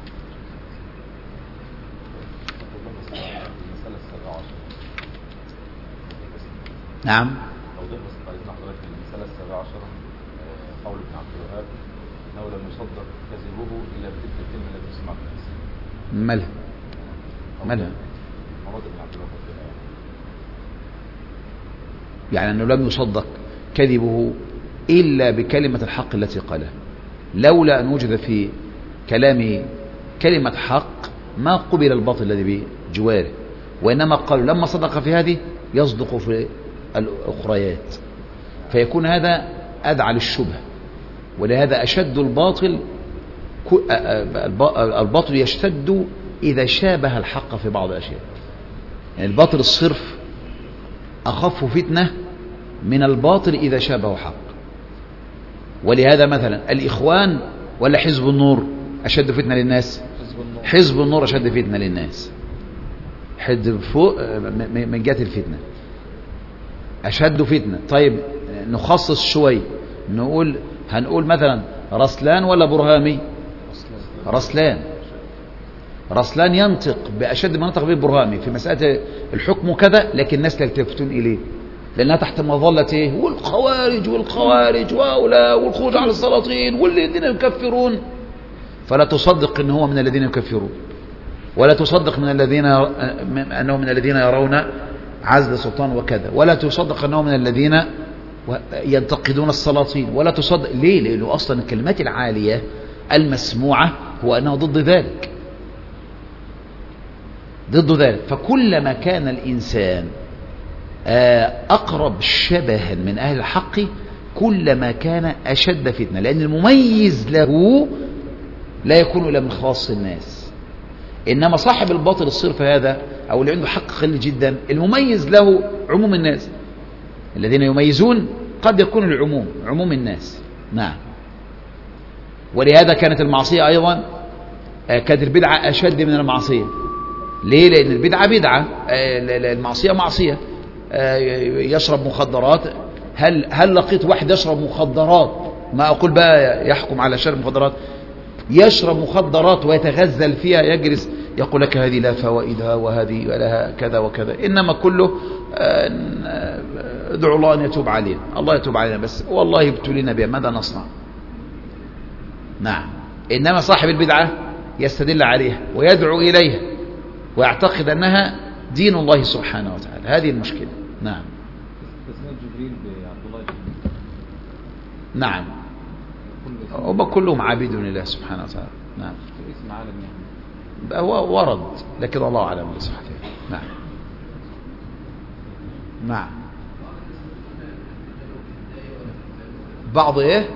نعم. توضيح بس قريتنا حضرتك المسألة السابعة عشرة قول ابن عبد الوهاب انه لم يصدق كذبه الا بتلك الكلمة التي سمعت من السماء. مالها؟ مالها؟ مراد ابن عبد الوهاب يعني انه لم يصدق كذبه الا بكلمة الحق التي قالها، لولا ان وجد في كلامه كلمة حق ما قبل الباطل الذي بجواره، وإنما قالوا لما صدق في هذه يصدق في الأخريات، فيكون هذا أدعى للشبهة. ولهذا أشد الباطل الباطل يشتد إذا شابه الحق في بعض الأشياء. يعني الباطل الصرف أخف فتنة من الباطل إذا شابه حق. ولهذا مثلا الإخوان ولا حزب النور أشد فتنة للناس؟ حزب النور أشد فتنة للناس، حزب فوق من جهة الفتنة أشد فتنة. طيب نخصص شوي، نقول هنقول مثلا رسلان ولا برهامي؟ رسلان. رسلان ينطق بأشد ما ينطق به برهامي في مسألة الحكم كذا، لكن الناس لا يلتفتون إليه لأنها تحت مظلة إيه؟ والخوارج والخوارج وهؤلاء والخروج على السلاطين والذين يكفرون، فلا تصدق إن هو من الذين يكفرون، ولا تصدق من الذين أنه من الذين يرون عزل سلطان وكذا، ولا تصدق أنه من الذين ينتقدون السلاطين، ولا تصدق. ليه؟ لأنه أصلا الكلمات العالية المسموعة هو أنه ضد ذلك، ضد ذلك. فكلما كان الإنسان أقرب شبها من أهل الحق كلما كان أشد فتنة، لأن المميز له لا يكون إلا من خاص الناس. إنما صاحب الباطل الصرف هذا أو اللي عنده حق قليل جدا المميز له عموم الناس. الذين يميزون قد يكون العموم عموم الناس. نعم. ولهذا كانت المعصية أيضا كانت البدعة أشد من المعصية. ليه؟ لأن البدعة بدعة، المعصية معصية. يشرب مخدرات، هل هل لقيت واحد يشرب مخدرات، ما أقول بقى يحكم على شرب مخدرات، يشرب مخدرات ويتغزل فيها، يجلس يقول لك هذه لا فوائدها وهذه لها كذا وكذا، إنما كله ادعو الله أن يتوب علينا، الله يتوب علينا، بس والله ابتلينا بها ماذا نصنع؟ نعم. إنما صاحب البدعة يستدل عليها ويدعو إليها ويعتقد أنها دين الله سبحانه وتعالى. هذه المشكلة. نعم. جبريل بعبد الله نعم، هم كلهم عابدون لله سبحانه وتعالى. نعم. اسم عالم يعني هو ورد، لكن الله أعلم بصحته. نعم. نعم. بعض إيه؟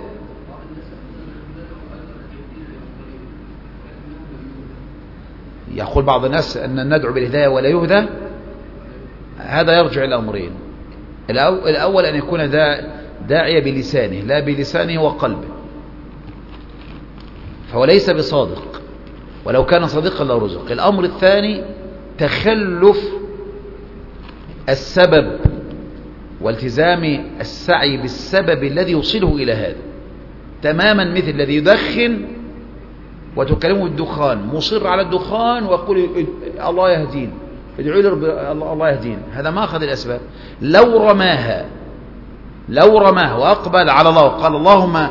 يقول بعض الناس أن ندعو بالهداية ولا يهدى. هذا يرجع إلى أمرين. الأول أن يكون داعية بلسانه لا بلسانه وقلبه، فهو ليس بصادق، ولو كان صادقا لرزق. الأمر الثاني تخلف السبب والتزام السعي بالسبب الذي يوصله إلى هذا، تماما مثل الذي يدخن وتكلمه الدخان، مصر على الدخان ويقول الله يهدين، ادعوا لي الله يهدين، هذا ما أخذ الأسباب. لو رماها لو رماها وأقبل على الله وقال اللهم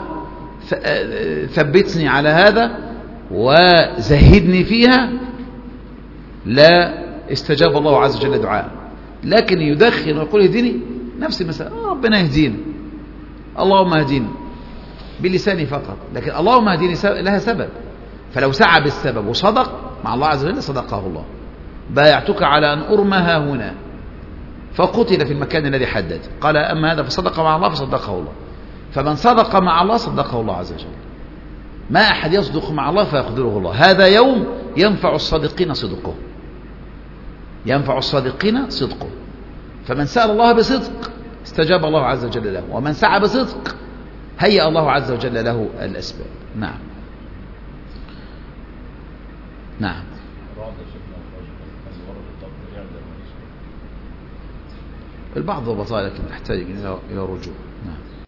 ثبتني على هذا وزهدني فيها، لا استجاب الله عز وجل دعاء. لكن يدخن ويقول اهدني، نفس المسألة، ربنا يهديني، اللهم اهديني، بلساني فقط، لكن اللهم اهديني لها سبب. فلو سعى بالسبب وصدق مع الله عز وجل صدقه الله. بايعتك على أن أرمها هنا، فقتل في المكان الذي حدد، قال أما هذا فصدق مع الله فصدقه الله. فمن صدق مع الله صدقه الله عز وجل. ما أحد يصدق مع الله فيقدره الله. هذا يوم ينفع الصادقين صدقه، ينفع الصادقين صدقه. فمن سأل الله بصدق استجاب الله عز وجل له، ومن سعى بصدق هيأ الله عز وجل له الأسباب. نعم. نعم. البعض ضبطها لكن تحتاج إلى رجوع. نعم.